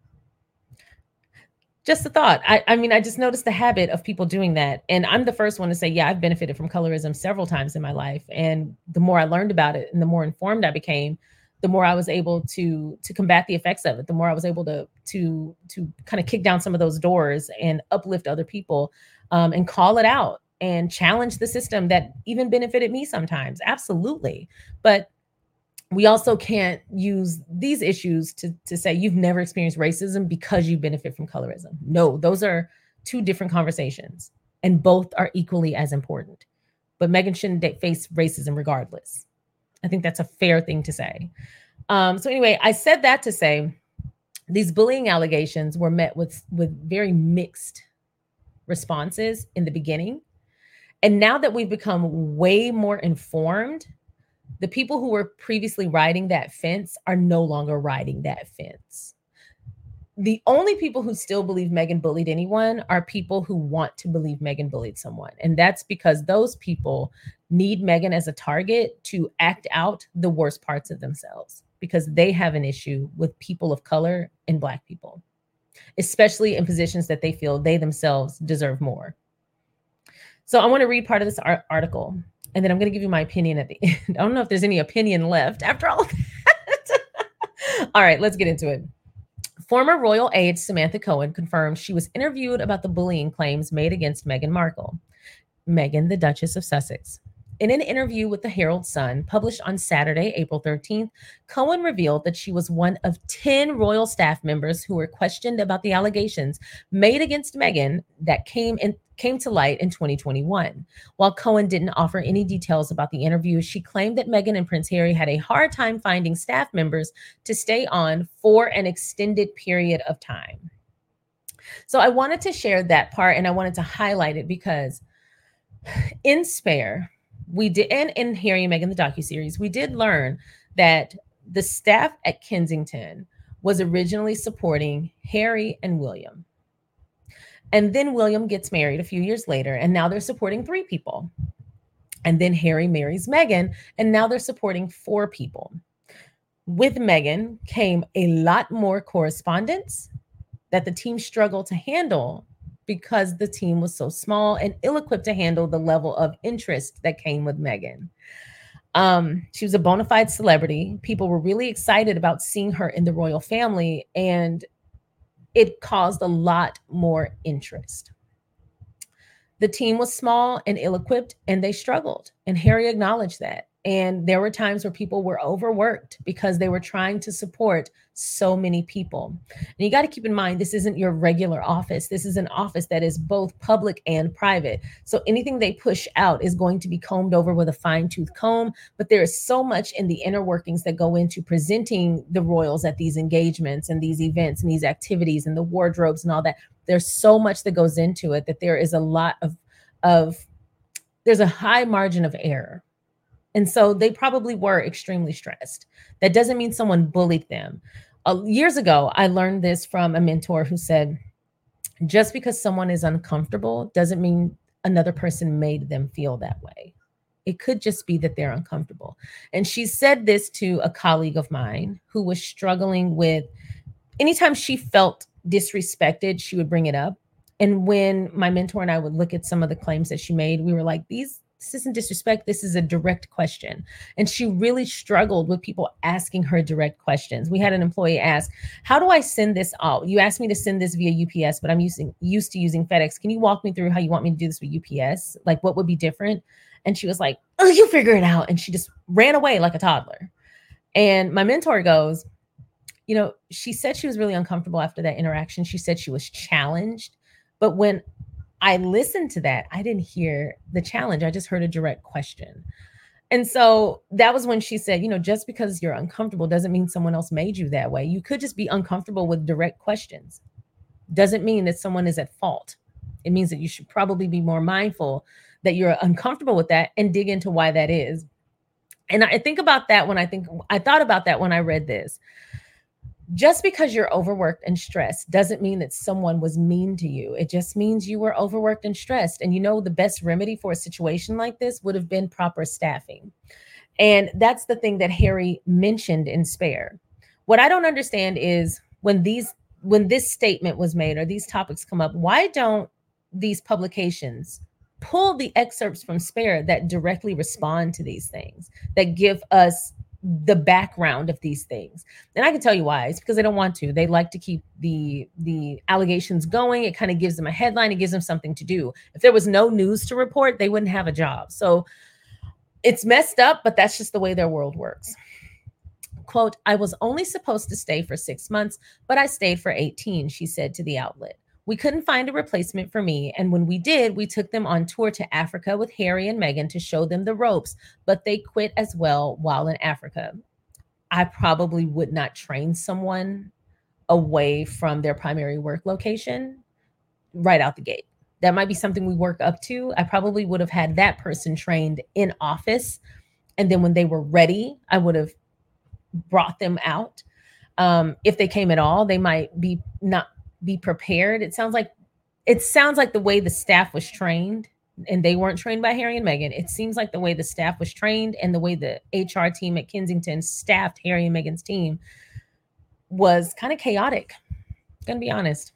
Just a thought. I, I mean, I just noticed the habit of people doing that. And I'm the first one to say, yeah, I've benefited from colorism several times in my life. And the more I learned about it and the more informed I became, the more I was able to to combat the effects of it, the more I was able to to to kind of kick down some of those doors and uplift other people, um, and call it out and challenge the system that even benefited me sometimes. Absolutely. But we also can't use these issues to, to say you've never experienced racism because you benefit from colorism. No, those are two different conversations, and both are equally as important. But Meghan shouldn't face racism regardless. I think that's a fair thing to say. Um, so anyway, I said that to say these bullying allegations were met with, with very mixed responses in the beginning. And now that we've become way more informed, the people who were previously riding that fence are no longer riding that fence. The only people who still believe Meghan bullied anyone are people who want to believe Meghan bullied someone. And that's because those people need Meghan as a target to act out the worst parts of themselves, because they have an issue with people of color and Black people, especially in positions that they feel they themselves deserve more. So I want to read part of this article, and then I'm going to give you my opinion at the end. I don't know if there's any opinion left after all of that. All right, let's get into it. Former royal aide Samantha Cohen confirmed she was interviewed about the bullying claims made against Meghan Markle, Meghan, the Duchess of Sussex. In an interview with the Herald Sun, published on Saturday, April thirteenth, Cohen revealed that she was one of ten royal staff members who were questioned about the allegations made against Meghan that came in, came to light in twenty twenty-one. While Cohen didn't offer any details about the interview, she claimed that Meghan and Prince Harry had a hard time finding staff members to stay on for an extended period of time. So I wanted to share that part, and I wanted to highlight it because in Spare, we did, and in Harry and Meghan, the docuseries, we did learn that the staff at Kensington was originally supporting Harry and William. And then William gets married a few years later, and now they're supporting three people. And then Harry marries Meghan, and now they're supporting four people. With Meghan came a lot more correspondence that the team struggled to handle because the team was so small and ill-equipped to handle the level of interest that came with Meghan. Um, she was a bona fide celebrity. People were really excited about seeing her in the royal family, and it caused a lot more interest. The team was small and ill-equipped, and they struggled, and Harry acknowledged that. And there were times where people were overworked because they were trying to support so many people. And you got to keep in mind, this isn't your regular office. This is an office that is both public and private. So anything they push out is going to be combed over with a fine-tooth comb. But there is so much in the inner workings that go into presenting the royals at these engagements and these events and these activities and the wardrobes and all that. There's so much that goes into it that there is a lot of, of there's a high margin of error And so they probably were extremely stressed. That doesn't mean someone bullied them. Uh, years ago, I learned this from a mentor who said, just because someone is uncomfortable doesn't mean another person made them feel that way. It could just be that they're uncomfortable. And she said this to a colleague of mine who was struggling with, anytime she felt disrespected, she would bring it up. And when my mentor and I would look at some of the claims that she made, we were like, these, this isn't disrespect. This is a direct question. And she really struggled with people asking her direct questions. We had an employee ask, how do I send this out? You asked me to send this via U P S, but I'm using used to using FedEx. Can you walk me through how you want me to do this with U P S? Like, what would be different? And she was like, oh, you figure it out. And she just ran away like a toddler. And my mentor goes, you know, she said she was really uncomfortable after that interaction. She said she was challenged. But when I listened to that, I didn't hear the challenge. I just heard a direct question. And so that was when she said, you know, just because you're uncomfortable doesn't mean someone else made you that way. You could just be uncomfortable with direct questions. Doesn't mean that someone is at fault. It means that you should probably be more mindful that you're uncomfortable with that and dig into why that is. And I think about that when I think, I thought about that when I read this. Just because you're overworked and stressed doesn't mean that someone was mean to you. It just means you were overworked and stressed. And you know, the best remedy for a situation like this would have been proper staffing. And that's the thing that Harry mentioned in Spare. What I don't understand is when these, when this statement was made or these topics come up, why don't these publications pull the excerpts from Spare that directly respond to these things, that give us the background of these things? And I can tell you why. It's because they don't want to. They like to keep the the allegations going. It kind of gives them a headline. It gives them something to do. If there was no news to report, they wouldn't have a job. So it's messed up, but that's just the way their world works. Quote, I was only supposed to stay for six months, but I stayed for eighteen, she said to the outlet. We couldn't find a replacement for me. And when we did, we took them on tour to Africa with Harry and Meghan to show them the ropes, but they quit as well while in Africa. I probably would not train someone away from their primary work location right out the gate. That might be something we work up to. I probably would have had that person trained in office. And then when they were ready, I would have brought them out. Um, if they came at all, they might be not be prepared. It sounds like it sounds like the way the staff was trained, and they weren't trained by Harry and Meghan. It seems like the way the staff was trained and the way the H R team at Kensington staffed Harry and Meghan's team was kind of chaotic. Gonna be honest.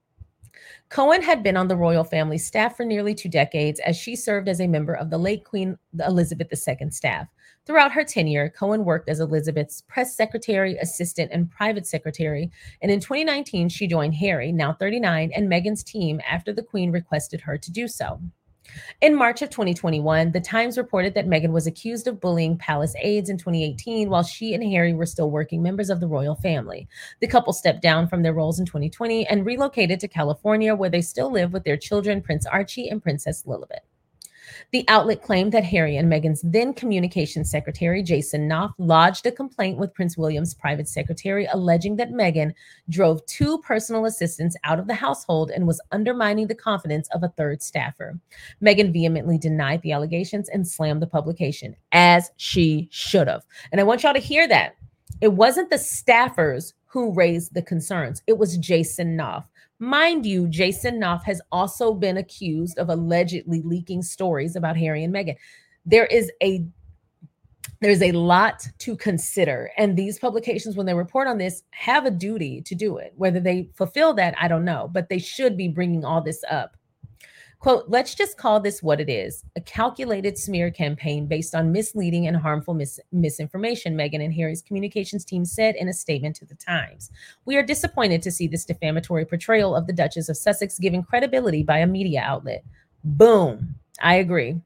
Cohen had been on the royal family staff for nearly two decades as she served as a member of the late Queen Elizabeth the Second staff. Throughout her tenure, Cohen worked as Elizabeth's press secretary, assistant, and private secretary. And in twenty nineteen, she joined Harry, now thirty-nine, and Meghan's team after the Queen requested her to do so. In March of twenty twenty-one, The Times reported that Meghan was accused of bullying palace aides in twenty eighteen while she and Harry were still working members of the royal family. The couple stepped down from their roles in twenty twenty and relocated to California, where they still live with their children, Prince Archie and Princess Lilibet. The outlet claimed that Harry and Meghan's then communications secretary, Jason Knopf, lodged a complaint with Prince William's private secretary, alleging that Meghan drove two personal assistants out of the household and was undermining the confidence of a third staffer. Meghan vehemently denied the allegations and slammed the publication, as she should have. And I want y'all to hear that. It wasn't the staffers who raised the concerns. It was Jason Knopf. Mind you, Jason Knopf has also been accused of allegedly leaking stories about Harry and Meghan. There is a there's a lot to consider. And these publications, when they report on this, have a duty to do it. Whether they fulfill that, I don't know, but they should be bringing all this up. Quote, let's just call this what it is, a calculated smear campaign based on misleading and harmful mis- misinformation, Meghan and Harry's communications team said in a statement to The Times. We are disappointed to see this defamatory portrayal of the Duchess of Sussex given credibility by a media outlet. Boom. I agree.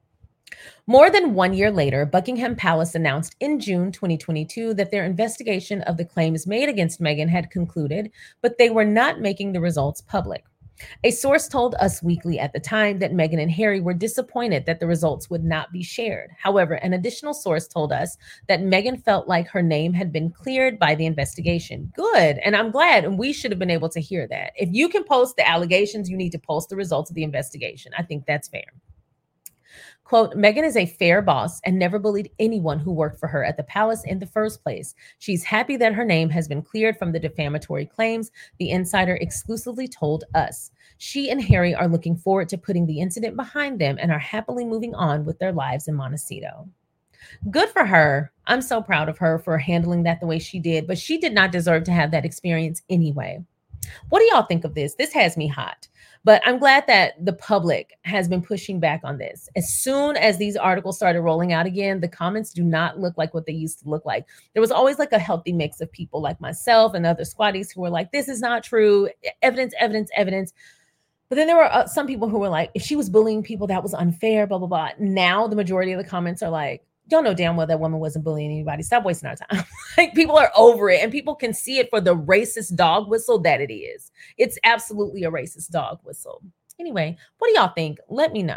More than one year later, Buckingham Palace announced in June twenty twenty-two that their investigation of the claims made against Meghan had concluded, but they were not making the results public. A source told Us Weekly at the time that Meghan and Harry were disappointed that the results would not be shared. However, an additional source told us that Meghan felt like her name had been cleared by the investigation. Good. And I'm glad. And we should have been able to hear that. If you can post the allegations, you need to post the results of the investigation. I think that's fair. Quote, Meghan is a fair boss and never bullied anyone who worked for her at the palace in the first place. She's happy that her name has been cleared from the defamatory claims, the insider exclusively told us. She and Harry are looking forward to putting the incident behind them and are happily moving on with their lives in Montecito. Good for her. I'm so proud of her for handling that the way she did, but she did not deserve to have that experience anyway. What do y'all think of this? This has me hot. But I'm glad that the public has been pushing back on this. As soon as these articles started rolling out again, the comments do not look like what they used to look like. There was always like a healthy mix of people like myself and other squatties who were like, this is not true. Evidence, evidence, evidence. But then there were uh, some people who were like, if she was bullying people, that was unfair, blah, blah, blah. Now the majority of the comments are like, y'all know damn well that woman wasn't bullying anybody. Stop wasting our time. Like, people are over it, and people can see it for the racist dog whistle that it is. It's absolutely a racist dog whistle. Anyway, what do y'all think? Let me know.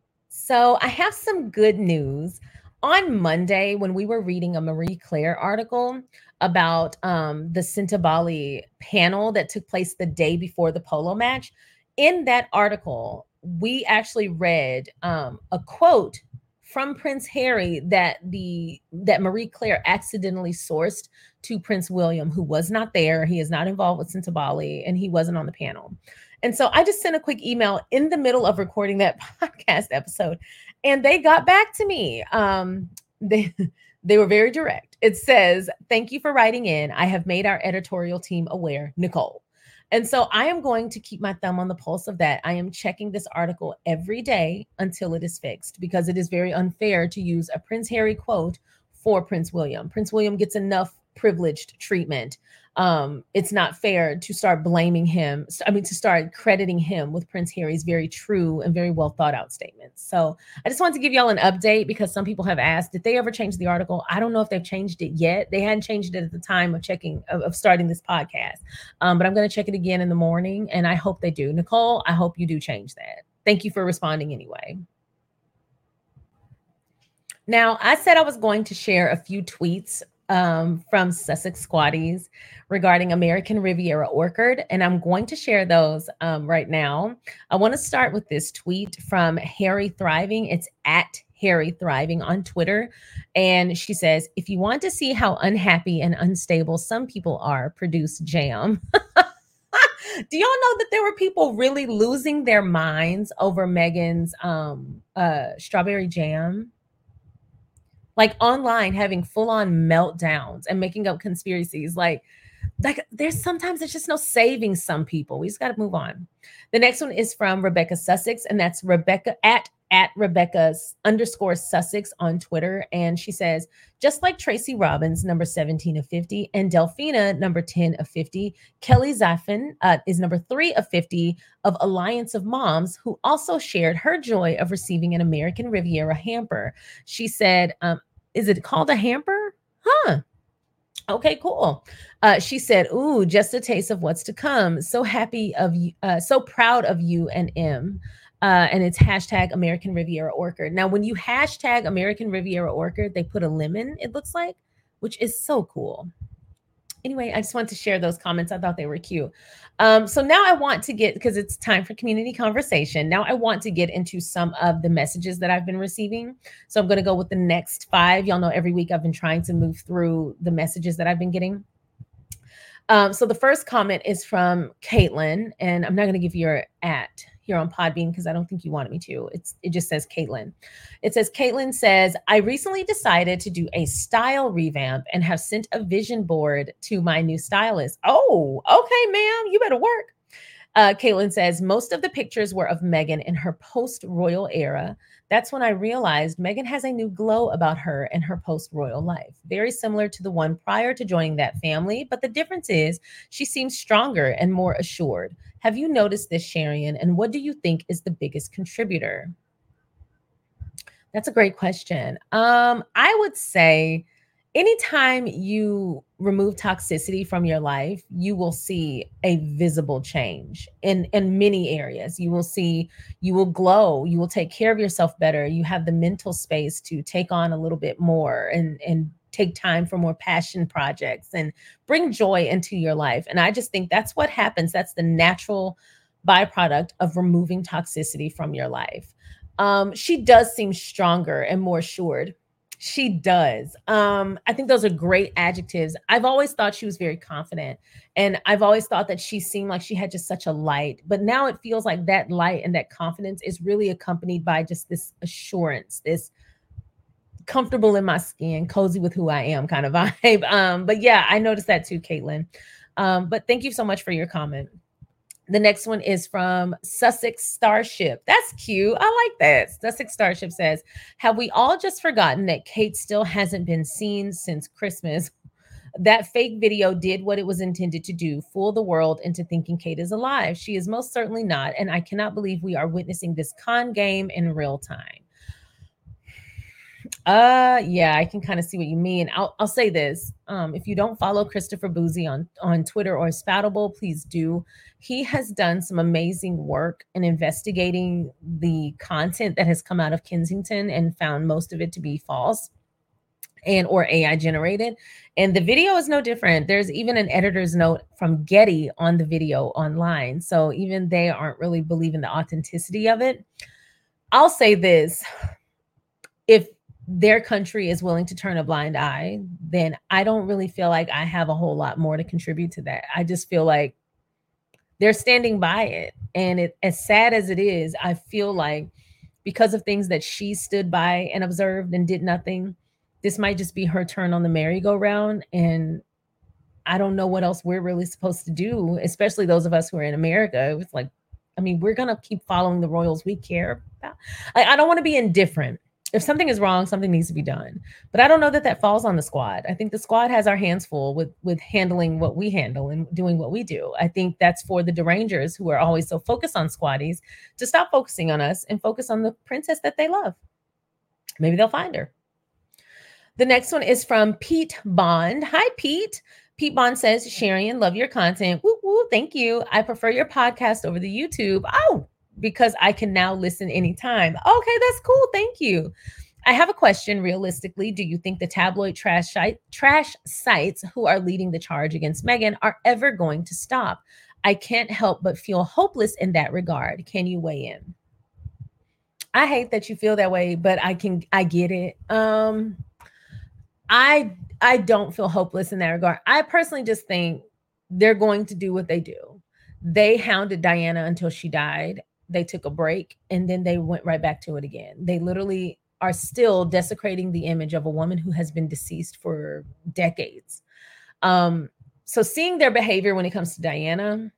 So I have some good news. On Monday, when we were reading a Marie Claire article about um, the Cinta Bali panel that took place the day before the polo match, in that article, we actually read um, a quote from Prince Harry that the that Marie Claire accidentally sourced to Prince William, who was not there. He is not involved with Cinta Bali, and he wasn't on the panel. And so I just sent a quick email in the middle of recording that podcast episode, and they got back to me. Um, they they were very direct. It says, "Thank you for writing in. I have made our editorial team aware, Nicole." And so I am going to keep my thumb on the pulse of that. I am checking this article every day until it is fixed, because it is very unfair to use a Prince Harry quote for Prince William. Prince William gets enough privileged treatment. Um, it's not fair to start blaming him. I mean, to start crediting him with Prince Harry's very true and very well thought out statements. So I just wanted to give y'all an update, because some people have asked, did they ever change the article? I don't know if they've changed it yet. They hadn't changed it at the time of checking, of, of starting this podcast. Um, but I'm going to check it again in the morning, and I hope they do. Nicole, I hope you do change that. Thank you for responding anyway. Now, I said I was going to share a few tweets um, from Sussex Squatties regarding American Riviera Orchard, and I'm going to share those um, right now. I want to start with this tweet from Harry Thriving. It's at Harry Thriving on Twitter. And she says, if you want to see how unhappy and unstable some people are, produce jam. Do y'all know that there were people really losing their minds over Meghan's um, uh, strawberry jam? Like, online, having full-on meltdowns and making up conspiracies. Like, like there's sometimes there's just no saving some people. We just got to move on. The next one is from Rebecca Sussex, and that's Rebecca at at Rebecca's underscore Sussex on Twitter. And she says, just like Tracy Robbins, number seventeen of fifty, and Delphina, number ten of fifty, Kelly Zaffin uh, is number three of fifty of Alliance of Moms, who also shared her joy of receiving an American Riviera hamper. She said, um, is it called a hamper? Huh. Okay, cool. Uh, she said, ooh, just a taste of what's to come. So happy of you, uh, so proud of you and M. Uh, and it's hashtag American Riviera Orchard. Now, when you hashtag American Riviera Orchard, they put a lemon, it looks like, which is so cool. Anyway, I just wanted to share those comments. I thought they were cute. Um, so now I want to get, because it's time for community conversation. Now I want to get into some of the messages that I've been receiving. So I'm going to go with the next five. Y'all know every week I've been trying to move through the messages that I've been getting. Um, so the first comment is from Caitlin, and I'm not going to give your at here on Podbean because I don't think you wanted me to. It's it just says Caitlin. It says, Caitlin says, I recently decided to do a style revamp and have sent a vision board to my new stylist. Oh, okay, ma'am, you better work. Uh, Caitlin says, most of the pictures were of Meghan in her post-royal era. That's when I realized Meghan has a new glow about her in her post-royal life, very similar to the one prior to joining that family. But the difference is she seems stronger and more assured. Have you noticed this, Sharian? And what do you think is the biggest contributor? That's a great question. Um, I would say anytime you remove toxicity from your life, you will see a visible change in, in many areas. You will see, you will glow, you will take care of yourself better. You have the mental space to take on a little bit more and, and take time for more passion projects and bring joy into your life. And I just think that's what happens. That's the natural byproduct of removing toxicity from your life. Um, she does seem stronger and more assured. She does. Um, I think those are great adjectives. I've always thought she was very confident, and I've always thought that she seemed like she had just such a light. But now it feels like that light and that confidence is really accompanied by just this assurance, this comfortable in my skin, cozy with who I am kind of vibe. Um, but yeah, I noticed that too, Caitlin. Um, but thank you so much for your comment. The next one is from Sussex Starship. That's cute. I like that. Sussex Starship says, have we all just forgotten that Kate still hasn't been seen since Christmas? That fake video did what it was intended to do, fool the world into thinking Kate is alive. She is most certainly not, and I cannot believe we are witnessing this con game in real time. Uh yeah, I can kind of see what you mean. I'll I'll say this. Um, if you don't follow Christopher Boozy on, on Twitter or Spoutable, please do. He has done some amazing work in investigating the content that has come out of Kensington and found most of it to be false and or A I generated. And the video is no different. There's even an editor's note from Getty on the video online. So even they aren't really believing the authenticity of it. I'll say this. If their country is willing to turn a blind eye, then I don't really feel like I have a whole lot more to contribute to that. I just feel like they're standing by it. And it, as sad as it is, I feel like because of things that she stood by and observed and did nothing, this might just be her turn on the merry-go-round. And I don't know what else we're really supposed to do, especially those of us who are in America. It's like, I mean, we're going to keep following the royals we care about. Like, I don't want to be indifferent. If something is wrong, something needs to be done. But I don't know that that falls on the squad. I think the squad has our hands full with with handling what we handle and doing what we do. I think that's for the derangers who are always so focused on squaddies to stop focusing on us and focus on the princess that they love. Maybe they'll find her. The next one is from Pete Bond. Hi, Pete. Pete Bond says, Sharian, love your content. Woo, woo, thank you. I prefer your podcast over the YouTube. Oh, because I can now listen anytime. Okay, that's cool. Thank you. I have a question. Realistically, do you think the tabloid trash, site, trash sites who are leading the charge against Meghan are ever going to stop? I can't help but feel hopeless in that regard. Can you weigh in? I hate that you feel that way, but I can, I get it. Um, I, I don't feel hopeless in that regard. I personally just think they're going to do what they do. They hounded Diana until she died. They took a break and then they went right back to it again. They literally are still desecrating the image of a woman who has been deceased for decades. Um, so seeing their behavior when it comes to Diana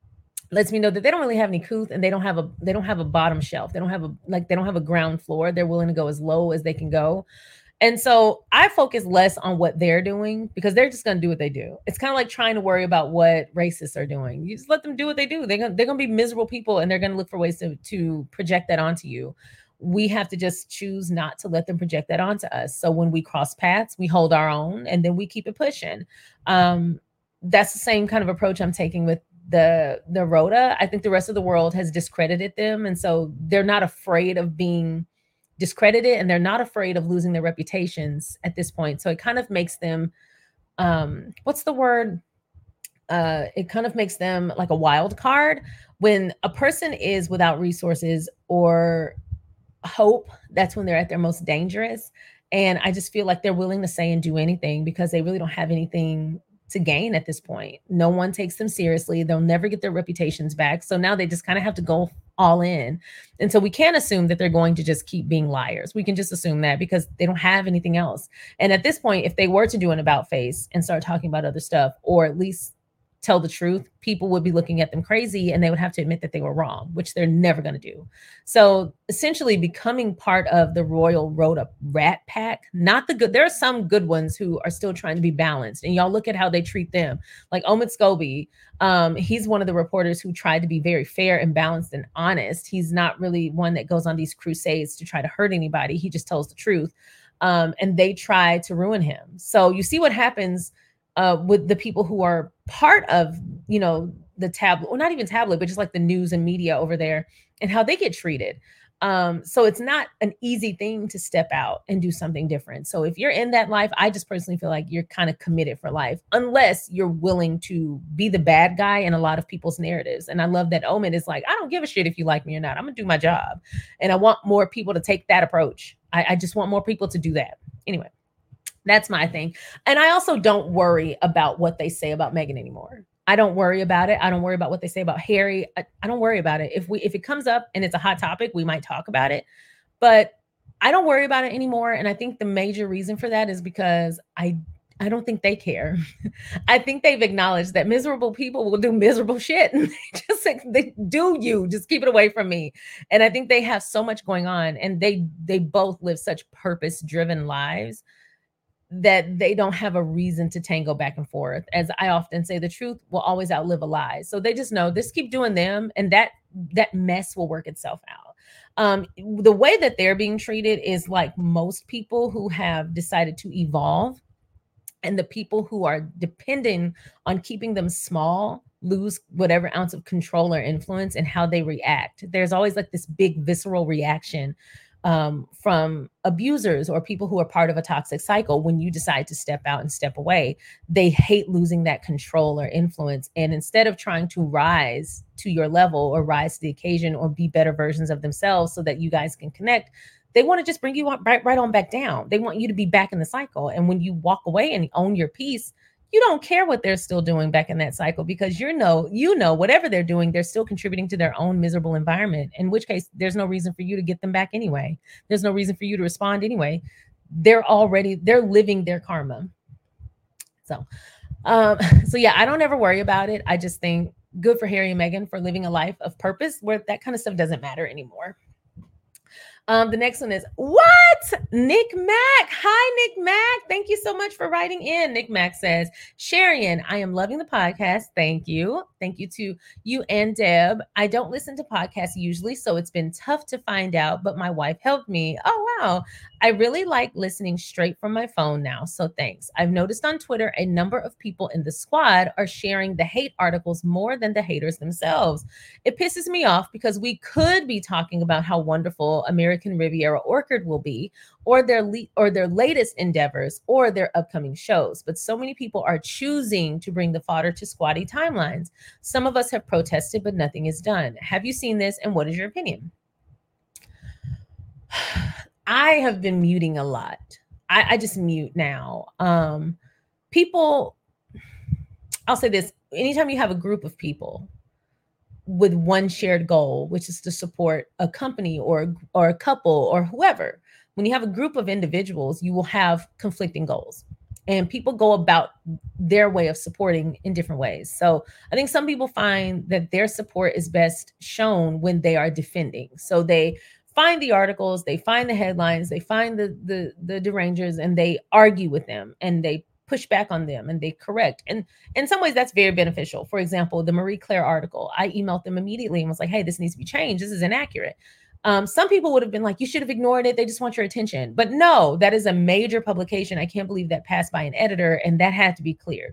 lets me know that they don't really have any couth and they don't have a they don't have a bottom shelf. They don't have a like they don't have a ground floor. They're willing to go as low as they can go. And so I focus less on what they're doing because they're just going to do what they do. It's kind of like trying to worry about what racists are doing. You just let them do what they do. They're going they're going to be miserable people and they're going to look for ways to, to project that onto you. We have to just choose not to let them project that onto us. So when we cross paths, we hold our own and then we keep it pushing. Um, that's the same kind of approach I'm taking with the, the Rhoda. I think the rest of the world has discredited them. And so they're not afraid of being discredited and they're not afraid of losing their reputations at this point. So it kind of makes them, um, what's the word? Uh, it kind of makes them like a wild card. When a person is without resources or hope, that's when they're at their most dangerous. And I just feel like they're willing to say and do anything because they really don't have anything to gain at this point. No one takes them seriously. They'll never get their reputations back. So now they just kind of have to go all in. And so we can't assume that they're going to just keep being liars. We can just assume that because they don't have anything else. And at this point, if they were to do an about face and start talking about other stuff, or at least tell the truth, people would be looking at them crazy and they would have to admit that they were wrong, which they're never going to do. So essentially becoming part of the Royal Rhoda Rat Pack, not the good. There are some good ones who are still trying to be balanced and y'all look at how they treat them. Like Omid Scobie, um, he's one of the reporters who tried to be very fair and balanced and honest. He's not really one that goes on these crusades to try to hurt anybody. He just tells the truth. Um, and they try to ruin him. So you see what happens Uh, with the people who are part of, you know, the tablet, or not even tablet, but just like the news and media over there and how they get treated. Um, so it's not an easy thing to step out and do something different. So if you're in that life, I just personally feel like you're kind of committed for life, unless you're willing to be the bad guy in a lot of people's narratives. And I love that Omen is like, I don't give a shit if you like me or not. I'm gonna do my job. And I want more people to take that approach. I, I just want more people to do that. Anyway, that's my thing. And I also don't worry about what they say about Meghan anymore. I don't worry about it. I don't worry about what they say about Harry. I, I don't worry about it. If we if it comes up and it's a hot topic, we might talk about it. But I don't worry about it anymore. And I think the major reason for that is because I I don't think they care. I think they've acknowledged that miserable people will do miserable shit. And they just like, they do you. Just keep it away from me. And I think they have so much going on, and they they both live such purpose-driven lives that they don't have a reason to tango back and forth. As I often say, the truth will always outlive a lie. So they just know, just keep doing them, and that that mess will work itself out. Um, the way that they're being treated is like most people who have decided to evolve, and the people who are depending on keeping them small lose whatever ounce of control or influence in how they react. There's always like this big visceral reaction um, from abusers or people who are part of a toxic cycle. When you decide to step out and step away, they hate losing that control or influence. And instead of trying to rise to your level or rise to the occasion or be better versions of themselves so that you guys can connect, they want to just bring you right, right on back down. They want you to be back in the cycle. And when you walk away and own your peace, you don't care what they're still doing back in that cycle, because you know, you know, whatever they're doing, they're still contributing to their own miserable environment, in which case there's no reason for you to get them back anyway. There's no reason for you to respond anyway. They're already, they're living their karma. So, um, so yeah, I don't ever worry about it. I just think good for Harry and Meghan for living a life of purpose where that kind of stuff doesn't matter anymore. Um, the next one is what? Nick Mack. Hi, Nick Mack. Thank you so much for writing in. Nick Mack says, Sharian, I am loving the podcast. Thank you. Thank you to you and Deb. I don't listen to podcasts usually, so it's been tough to find out, but my wife helped me. Oh, wow. I really like listening straight from my phone now, so thanks. I've noticed on Twitter a number of people in the squad are sharing the hate articles more than the haters themselves. It pisses me off because we could be talking about how wonderful American Riviera Orchard will be, or their le- or their latest endeavors, or their upcoming shows. But so many people are choosing to bring the fodder to squatty timelines. Some of us have protested, but nothing is done. Have you seen this, and what is your opinion? I have been muting a lot. I, I just mute now. Um, people, I'll say this, anytime you have a group of people with one shared goal, which is to support a company or, or a couple or whoever, when you have a group of individuals, you will have conflicting goals. And people go about their way of supporting in different ways. So I think some people find that their support is best shown when they are defending. So they find the articles, they find the headlines, they find the the the derangers, and they argue with them, and they push back on them, and they correct. And in some ways, that's very beneficial. For example, the Marie Claire article, I emailed them immediately and was like, hey, this needs to be changed. This is inaccurate. Um, some people would have been like, you should have ignored it. They just want your attention. But no, that is a major publication. I can't believe that passed by an editor, and that had to be cleared.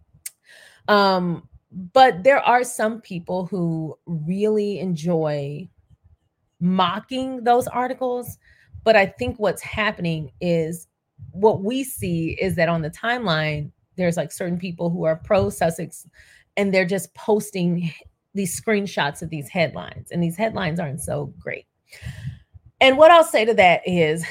Um, but there are some people who really enjoy mocking those articles. But I think what's happening is what we see is that on the timeline, there's like certain people who are pro Sussex, and they're just posting these screenshots of these headlines, and these headlines aren't so great. And what I'll say to that is,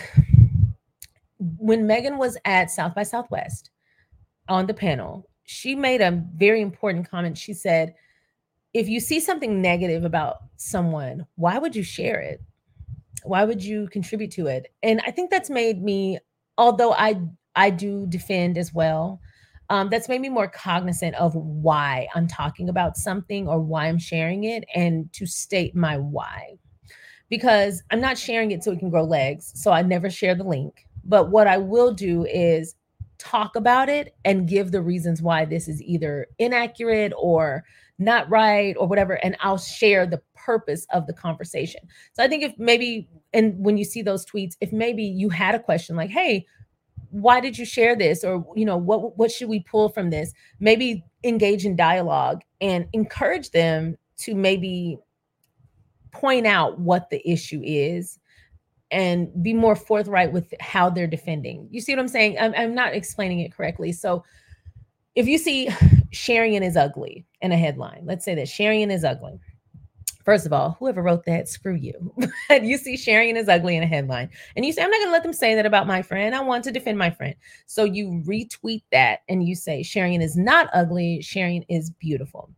when Meghan was at South by Southwest on the panel, she made a very important comment. She said, if you see something negative about someone, why would you share it? Why would you contribute to it? And I think that's made me, although I I do defend as well, um, that's made me more cognizant of why I'm talking about something or why I'm sharing it, and to state my why. Because I'm not sharing it so it can grow legs. So I never share the link. But what I will do is talk about it and give the reasons why this is either inaccurate or not right or whatever. And I'll share the purpose of the conversation. So I think if maybe, and when you see those tweets, if maybe you had a question like, hey, why did you share this? Or, you know, what, what should we pull from this? Maybe engage in dialogue and encourage them to maybe point out what the issue is and be more forthright with how they're defending. You see what I'm saying? I'm, I'm not explaining it correctly. So if you see Sharian is ugly in a headline, let's say that Sharian is ugly. First of all, whoever wrote that, screw you. You see Sharian is ugly in a headline and you say, I'm not going to let them say that about my friend. I want to defend my friend. So you retweet that and you say, Sharian is not ugly. Sharian is beautiful.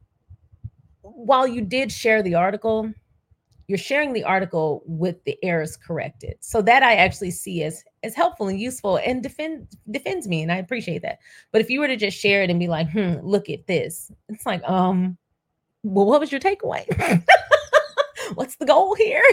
While you did share the article, you're sharing the article with the errors corrected. So that I actually see as, as helpful and useful and defend, defends me. And I appreciate that. But if you were to just share it and be like, hmm, look at this. It's like, um, well, what was your takeaway? What's the goal here?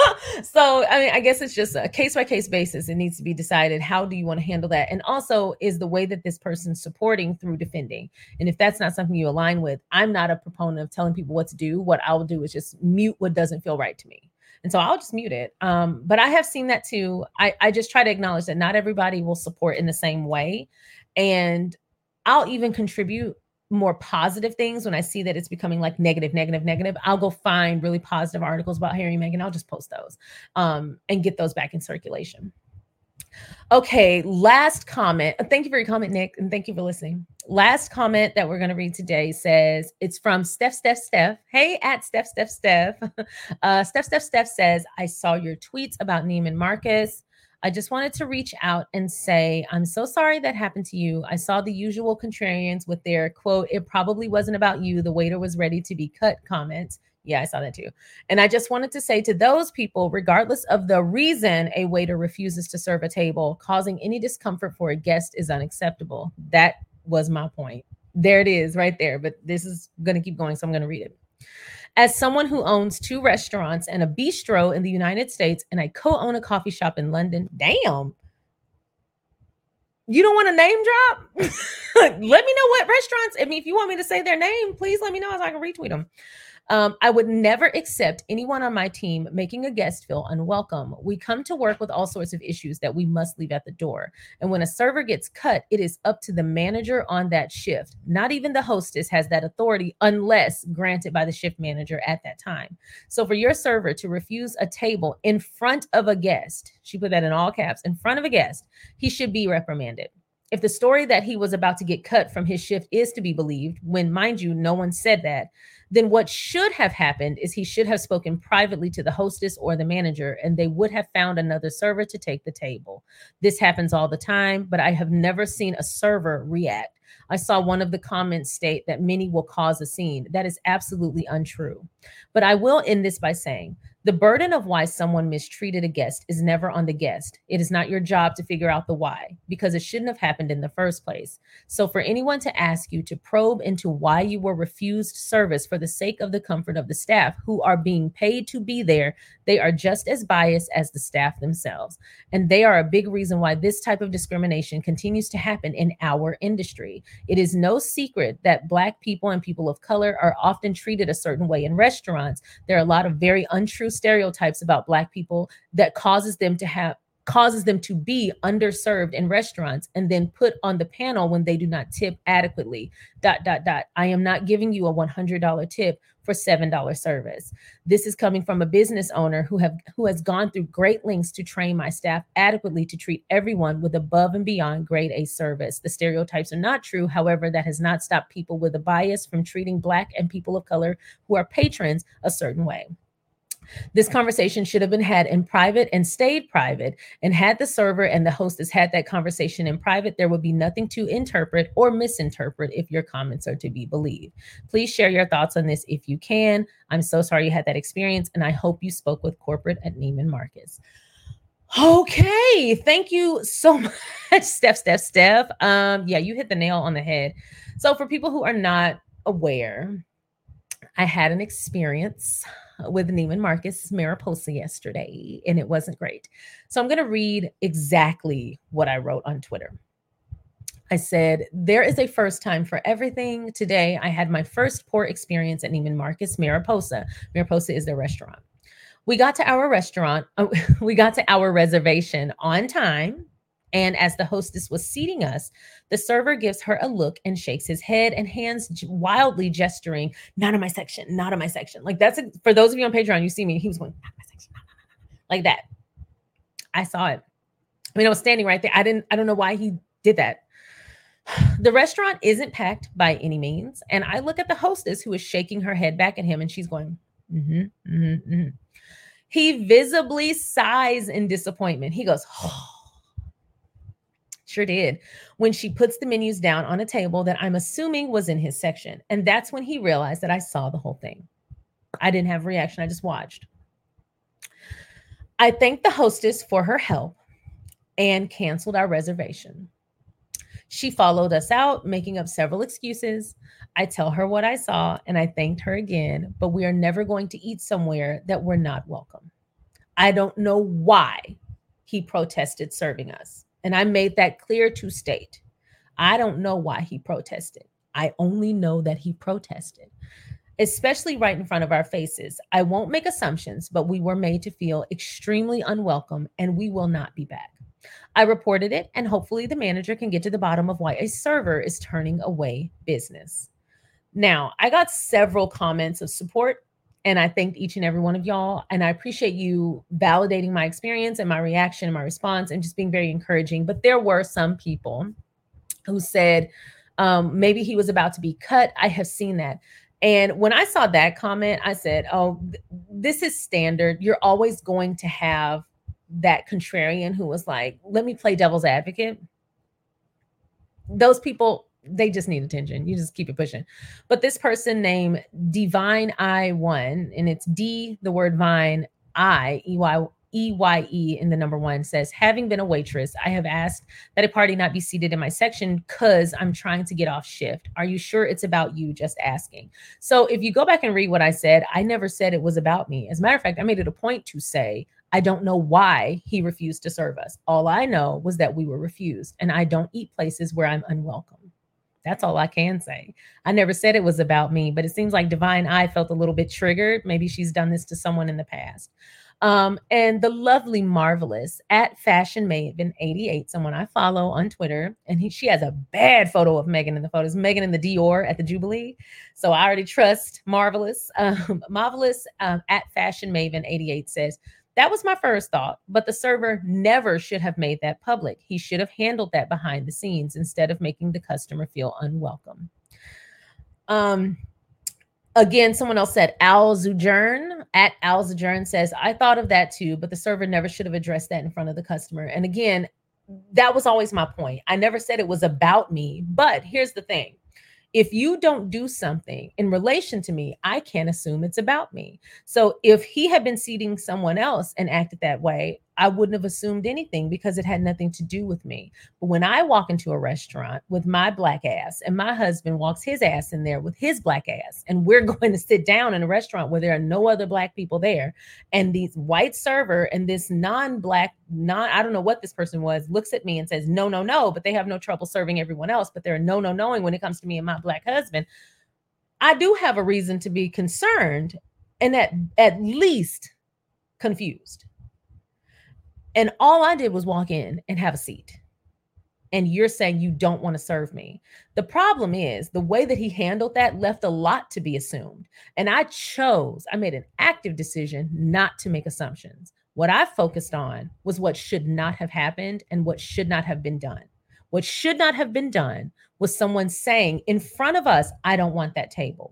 So, I mean, I guess it's just a case by case basis. It needs to be decided. How do you want to handle that? And also, is the way that this person's supporting through defending? And if that's not something you align with, I'm not a proponent of telling people what to do. What I will do is just mute what doesn't feel right to me. And so I'll just mute it. Um, but I have seen that too. I, I just try to acknowledge that not everybody will support in the same way. And I'll even contribute more positive things when I see that it's becoming like negative, negative, negative. I'll go find really positive articles about Harry and Meghan. I'll just post those um, and get those back in circulation. Okay, last comment. Thank you for your comment, Nick, and thank you for listening. Last comment that we're going to read today says, it's from Steph, Steph, Steph. Hey, at Steph, Steph, Steph. Uh, Steph, Steph, Steph says, I saw your tweets about Neiman Marcus. I just wanted to reach out and say, I'm so sorry that happened to you. I saw the usual contrarians with their quote, it probably wasn't about you. The waiter was ready to be cut comments. Yeah, I saw that too. And I just wanted to say to those people, regardless of the reason a waiter refuses to serve a table, causing any discomfort for a guest is unacceptable. That was my point. There it is right there. But this is going to keep going, so I'm going to read it. As someone who owns two restaurants and a bistro in the United States, and I co-own a coffee shop in London. Damn. You don't want to name drop? Let me know what restaurants. I mean, if you want me to say their name, please let me know so I can retweet them. Um, I would never accept anyone on my team making a guest feel unwelcome. We come to work with all sorts of issues that we must leave at the door. And when a server gets cut, it is up to the manager on that shift. Not even the hostess has that authority unless granted by the shift manager at that time. So for your server to refuse a table in front of a guest, she put that in all caps, in front of a guest, he should be reprimanded. If the story that he was about to get cut from his shift is to be believed, when, mind you, no one said that, then what should have happened is he should have spoken privately to the hostess or the manager, and they would have found another server to take the table. This happens all the time, but I have never seen a server react. I saw one of the comments state that many will cause a scene. That is absolutely untrue. But I will end this by saying, the burden of why someone mistreated a guest is never on the guest. It is not your job to figure out the why, because it shouldn't have happened in the first place. So for anyone to ask you to probe into why you were refused service for the sake of the comfort of the staff who are being paid to be there, they are just as biased as the staff themselves. And they are a big reason why this type of discrimination continues to happen in our industry. It is no secret that Black people and people of color are often treated a certain way in restaurants. There are a lot of very untrue stereotypes about Black people that causes them to have causes them to be underserved in restaurants and then put on the panel when they do not tip adequately. Dot, dot, dot. I am not giving you a one hundred dollars tip for seven dollars service. This is coming from a business owner who have who has gone through great lengths to train my staff adequately to treat everyone with above and beyond grade A service. The stereotypes are not true. However, that has not stopped people with a bias from treating Black and people of color who are patrons a certain way. This conversation should have been had in private and stayed private. And had the server and the hostess had that conversation in private, there would be nothing to interpret or misinterpret if your comments are to be believed. Please share your thoughts on this if you can. I'm so sorry you had that experience, and I hope you spoke with corporate at Neiman Marcus. Okay, thank you so much, Steph, Steph, Steph. Um, yeah, you hit the nail on the head. So for people who are not aware, I had an experience with Neiman Marcus Mariposa yesterday, and it wasn't great. So I'm going to read exactly what I wrote on Twitter. I said, there is a first time for everything. Today, I had my first poor experience at Neiman Marcus Mariposa. Mariposa is their restaurant. We got to our restaurant. We got to our reservation on time. And as the hostess was seating us, the server gives her a look and shakes his head and hands wildly gesturing, not in my section, not in my section. Like that's, a, for those of you on Patreon, you see me, he was going, not in my section, like that. I saw it. I mean, I was standing right there. I didn't, I don't know why he did that. The restaurant isn't packed by any means. And I look at the hostess who is shaking her head back at him and she's going, mm-hmm, mm-hmm, mm-hmm. He visibly sighs in disappointment. He goes, oh. Sure did. When she puts the menus down on a table that I'm assuming was in his section. And that's when he realized that I saw the whole thing. I didn't have a reaction. I just watched. I thanked the hostess for her help and canceled our reservation. She followed us out, making up several excuses. I tell her what I saw and I thanked her again, but we are never going to eat somewhere that we're not welcome. I don't know why he protested serving us. And I made that clear to state. I don't know why he protested. I only know that he protested, especially right in front of our faces. I won't make assumptions, but we were made to feel extremely unwelcome and we will not be back. I reported it and hopefully the manager can get to the bottom of why a server is turning away business. Now, I got several comments of support and I thanked each and every one of y'all. And I appreciate you validating my experience and my reaction and my response and just being very encouraging. But there were some people who said um, maybe he was about to be cut. I have seen that. And when I saw that comment, I said, oh, th- this is standard. You're always going to have that contrarian who was like, let me play devil's advocate. Those people, they just need attention. You just keep it pushing. But this person named Divine I one, and it's D, the word vine, I, E Y E Y E in the number one, says, having been a waitress, I have asked that a party not be seated in my section because I'm trying to get off shift. Are you sure it's about you? Just asking. So if you go back and read what I said, I never said it was about me. As a matter of fact, I made it a point to say, I don't know why he refused to serve us. All I know was that we were refused, and I don't eat places where I'm unwelcome. That's all I can say. I never said it was about me, but it seems like Divine I felt a little bit triggered. Maybe she's done this to someone in the past. Um, and the lovely Marvelous at Fashion Maven eighty-eight, someone I follow on Twitter, and he, she has a bad photo of Megan in the photos, Megan in the Dior at the Jubilee. So I already trust Marvelous. Um, Marvelous um, at Fashion Maven eighty-eight says, that was my first thought, but the server never should have made that public. He should have handled that behind the scenes instead of making the customer feel unwelcome. Um, again, someone else said, Al Zujern at Al Zujern says, I thought of that too, but the server never should have addressed that in front of the customer. And again, that was always my point. I never said it was about me, but here's the thing. If you don't do something in relation to me, I can't assume it's about me. So if he had been seating someone else and acted that way, I wouldn't have assumed anything because it had nothing to do with me. But when I walk into a restaurant with my black ass and my husband walks his ass in there with his black ass, and we're going to sit down in a restaurant where there are no other black people there, and these white server and this non-black, non, I don't know what this person was, looks at me and says, no, no, no, but they have no trouble serving everyone else, but they're no, no, knowing when it comes to me and my black husband, I do have a reason to be concerned and at, at least confused. And all I did was walk in and have a seat. And you're saying you don't want to serve me. The problem is the way that he handled that left a lot to be assumed. And I chose, I made an active decision not to make assumptions. What I focused on was what should not have happened and what should not have been done. What should not have been done was someone saying in front of us, I don't want that table.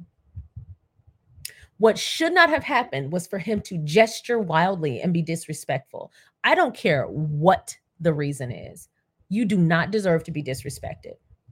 What should not have happened was for him to gesture wildly and be disrespectful. I don't care what the reason is. You do not deserve to be disrespected.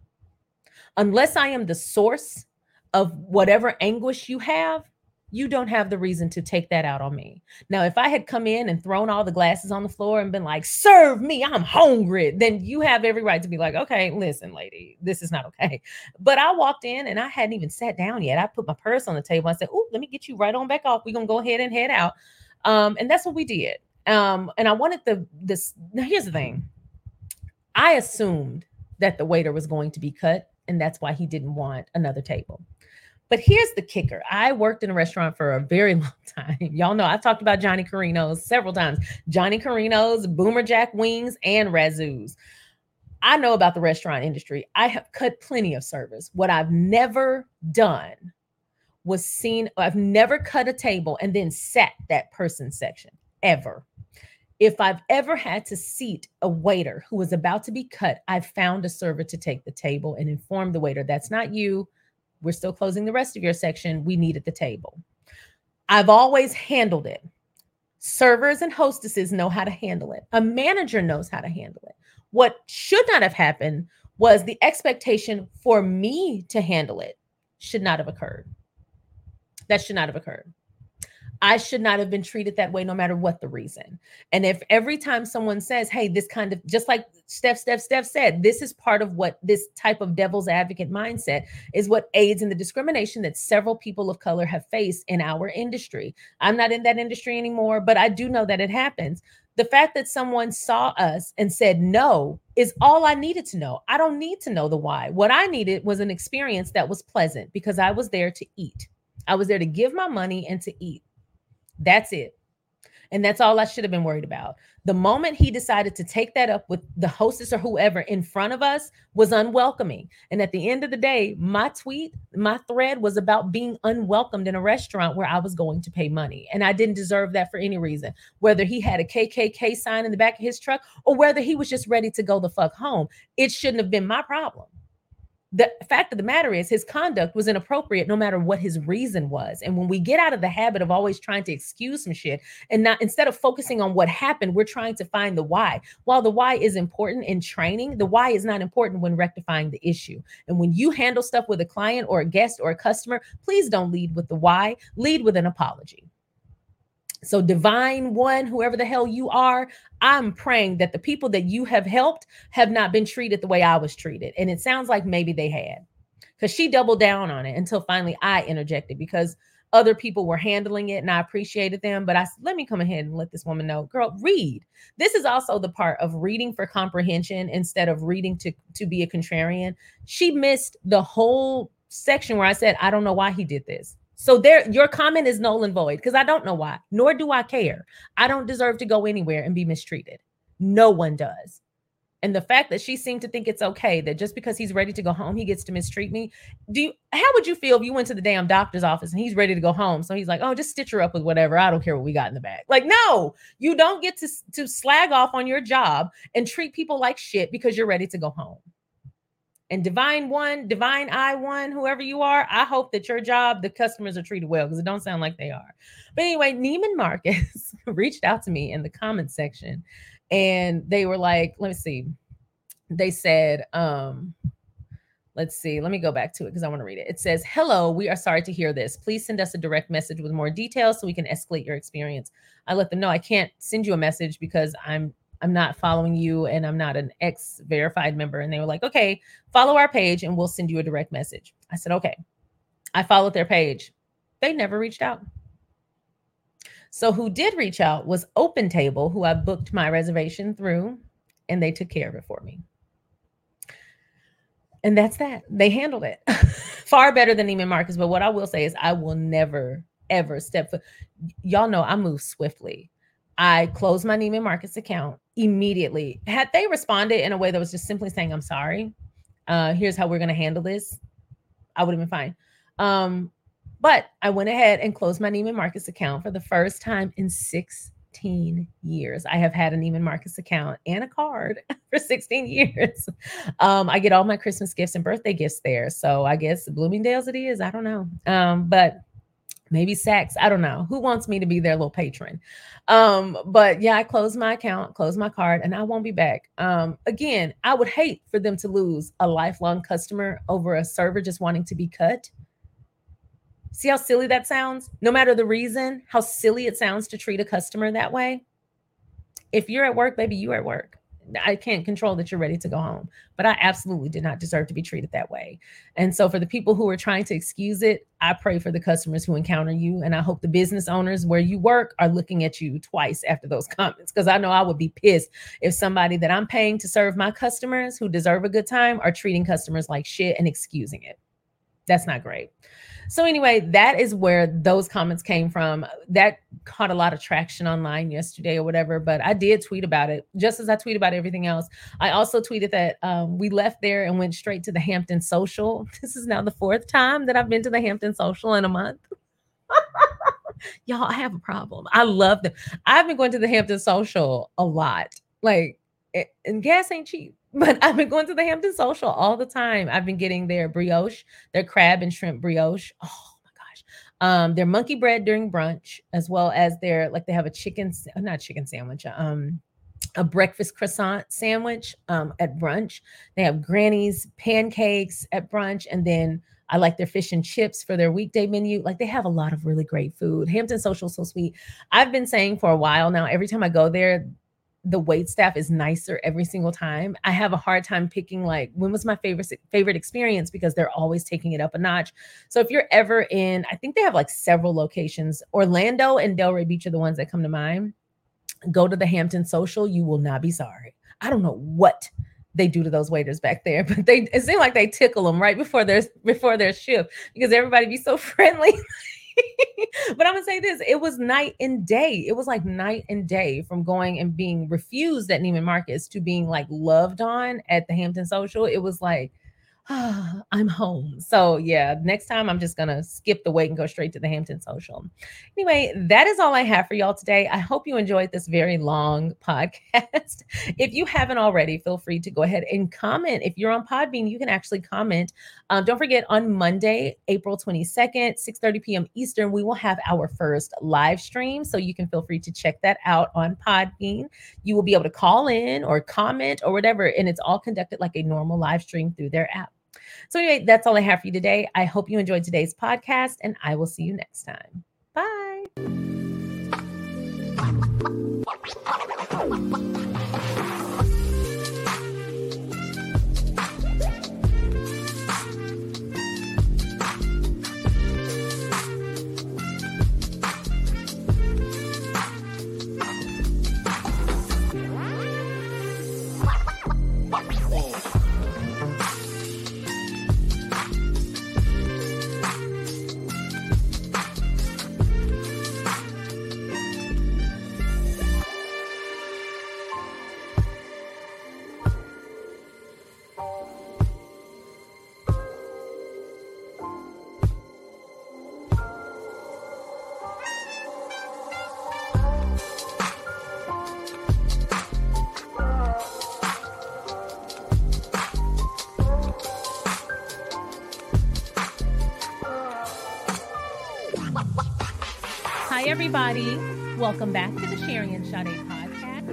Unless I am the source of whatever anguish you have, you don't have the reason to take that out on me. Now, if I had come in and thrown all the glasses on the floor and been like, serve me, I'm hungry, then you have every right to be like, okay, listen, lady, this is not okay. But I walked in and I hadn't even sat down yet. I put my purse on the table. I said, oh, let me get you right on back off. We're going to go ahead and head out. Um, and that's what we did. Um, and I wanted the, this, now here's the thing. I assumed that the waiter was going to be cut, and that's why he didn't want another table. But here's the kicker. I worked in a restaurant for a very long time. Y'all know I've talked about Johnny Carino's several times. Johnny Carino's, Boomer Jack Wings, and Razoo's. I know about the restaurant industry. I have cut plenty of servers. What I've never done was seen, I've never cut a table and then sat that person's section, ever. If I've ever had to seat a waiter who was about to be cut, I've found a server to take the table and inform the waiter, that's not you. We're still closing the rest of your section. We need at the table. I've always handled it. Servers and hostesses know how to handle it. A manager knows how to handle it. What should not have happened was the expectation for me to handle it should not have occurred. That should not have occurred. I should not have been treated that way, no matter what the reason. And if every time someone says, hey, this kind of, just like Steph, Steph, Steph said, this is part of what this type of devil's advocate mindset is what aids in the discrimination that several people of color have faced in our industry. I'm not in that industry anymore, but I do know that it happens. The fact that someone saw us and said no is all I needed to know. I don't need to know the why. What I needed was an experience that was pleasant because I was there to eat. I was there to give my money and to eat. That's it. And that's all I should have been worried about. The moment he decided to take that up with the hostess or whoever in front of us was unwelcoming. And at the end of the day, my tweet, my thread was about being unwelcomed in a restaurant where I was going to pay money. And I didn't deserve that for any reason, whether he had a K K K sign in the back of his truck or whether he was just ready to go the fuck home. It shouldn't have been my problem. The fact of the matter is his conduct was inappropriate no matter what his reason was. And when we get out of the habit of always trying to excuse some shit and not, instead of focusing on what happened, we're trying to find the why. While the why is important in training, the why is not important when rectifying the issue. And when you handle stuff with a client or a guest or a customer, please don't lead with the why, lead with an apology. So Divine One, whoever the hell you are, I'm praying that the people that you have helped have not been treated the way I was treated. And it sounds like maybe they had, because she doubled down on it until finally I interjected because other people were handling it and I appreciated them. But I said, let me come ahead and let this woman know, girl, read. This is also the part of reading for comprehension instead of reading to, to be a contrarian. She missed the whole section where I said, I don't know why he did this. So there, your comment is null and void because I don't know why, nor do I care. I don't deserve to go anywhere and be mistreated. No one does. And the fact that she seemed to think it's okay that just because he's ready to go home, he gets to mistreat me. Do you, how would you feel if you went to the damn doctor's office and he's ready to go home? So he's like, oh, just stitch her up with whatever. I don't care what we got in the bag. Like, no, you don't get to, to slag off on your job and treat people like shit because you're ready to go home. And Divine One, Divine I One, whoever you are, I hope that your job, the customers are treated well because it don't sound like they are. But anyway, Neiman Marcus reached out to me in the comment section and they were like, let me see. They said, um, let's see, let me go back to it because I want to read it. It says, hello, we are sorry to hear this. Please send us a direct message with more details so we can escalate your experience. I let them know I can't send you a message because I'm I'm not following you and I'm not an ex-verified member. And they were like, okay, follow our page and we'll send you a direct message. I said, okay. I followed their page. They never reached out. So who did reach out was Open Table, who I booked my reservation through, and they took care of it for me. And that's that. They handled it far better than Neiman Marcus. But what I will say is I will never, ever step foot. Y'all know I move swiftly. I closed my Neiman Marcus account immediately. Had they responded in a way that was just simply saying, I'm sorry, uh, here's how we're going to handle this, I would have been fine. Um, but I went ahead and closed my Neiman Marcus account for the first time in sixteen years. I have had a Neiman Marcus account and a card for sixteen years. Um, I get all my Christmas gifts and birthday gifts there. So I guess Bloomingdale's it is. I don't know. Um, but maybe Saks. I don't know. Who wants me to be their little patron? Um, but yeah, I closed my account, closed my card, and I won't be back. Um, again, I would hate for them to lose a lifelong customer over a server just wanting to be cut. See how silly that sounds? No matter the reason, how silly it sounds to treat a customer that way. If you're at work, baby, you're at work. I can't control that you're ready to go home, but I absolutely did not deserve to be treated that way. And so for the people who are trying to excuse it, I pray for the customers who encounter you. And I hope the business owners where you work are looking at you twice after those comments, because I know I would be pissed if somebody that I'm paying to serve my customers who deserve a good time are treating customers like shit and excusing it. That's not great. So anyway, that is where those comments came from. That caught a lot of traction online yesterday or whatever, but I did tweet about it just as I tweet about everything else. I also tweeted that um, we left there and went straight to the Hampton Social. This is now the fourth time that I've been to the Hampton Social in a month. Y'all, I have a problem. I love them. I've been going to the Hampton Social a lot. Like, and gas ain't cheap, but I've been going to the Hampton Social all the time. I've been getting their brioche, their crab and shrimp brioche. Oh my gosh. Um, their monkey bread during brunch, as well as their, like, they have a chicken, not chicken sandwich, um, a breakfast croissant sandwich um, at brunch. They have Granny's pancakes at brunch. And then I like their fish and chips for their weekday menu. Like, they have a lot of really great food. Hampton Social is so sweet. I've been saying for a while now, every time I go there, the wait staff is nicer every single time. I have a hard time picking, like, when was my favorite favorite experience, because they're always taking it up a notch. So if you're ever in, I think they have like several locations. Orlando and Delray Beach are the ones that come to mind. Go to the Hampton Social. You will not be sorry. I don't know what they do to those waiters back there, but they, it seems like they tickle them right before their before their shift, because everybody be so friendly. But I'm gonna say this, it was night and day. It was like night and day from going and being refused at Neiman Marcus to being like loved on at the Hampton Social. It was like, ah, I'm home. So yeah, next time I'm just gonna skip the wait and go straight to the Hampton Social. Anyway, that is all I have for y'all today. I hope you enjoyed this very long podcast. If you haven't already, feel free to go ahead and comment. If you're on Podbean, you can actually comment. Um, don't forget, on Monday, April twenty-second, six thirty p.m. Eastern, we will have our first live stream. So you can feel free to check that out on Podbean. You will be able to call in or comment or whatever, and it's all conducted like a normal live stream through their app. So anyway, that's all I have for you today. I hope you enjoyed today's podcast, and I will see you next time. Bye. Hi, everybody. Welcome back to the Sherry and Sade podcast.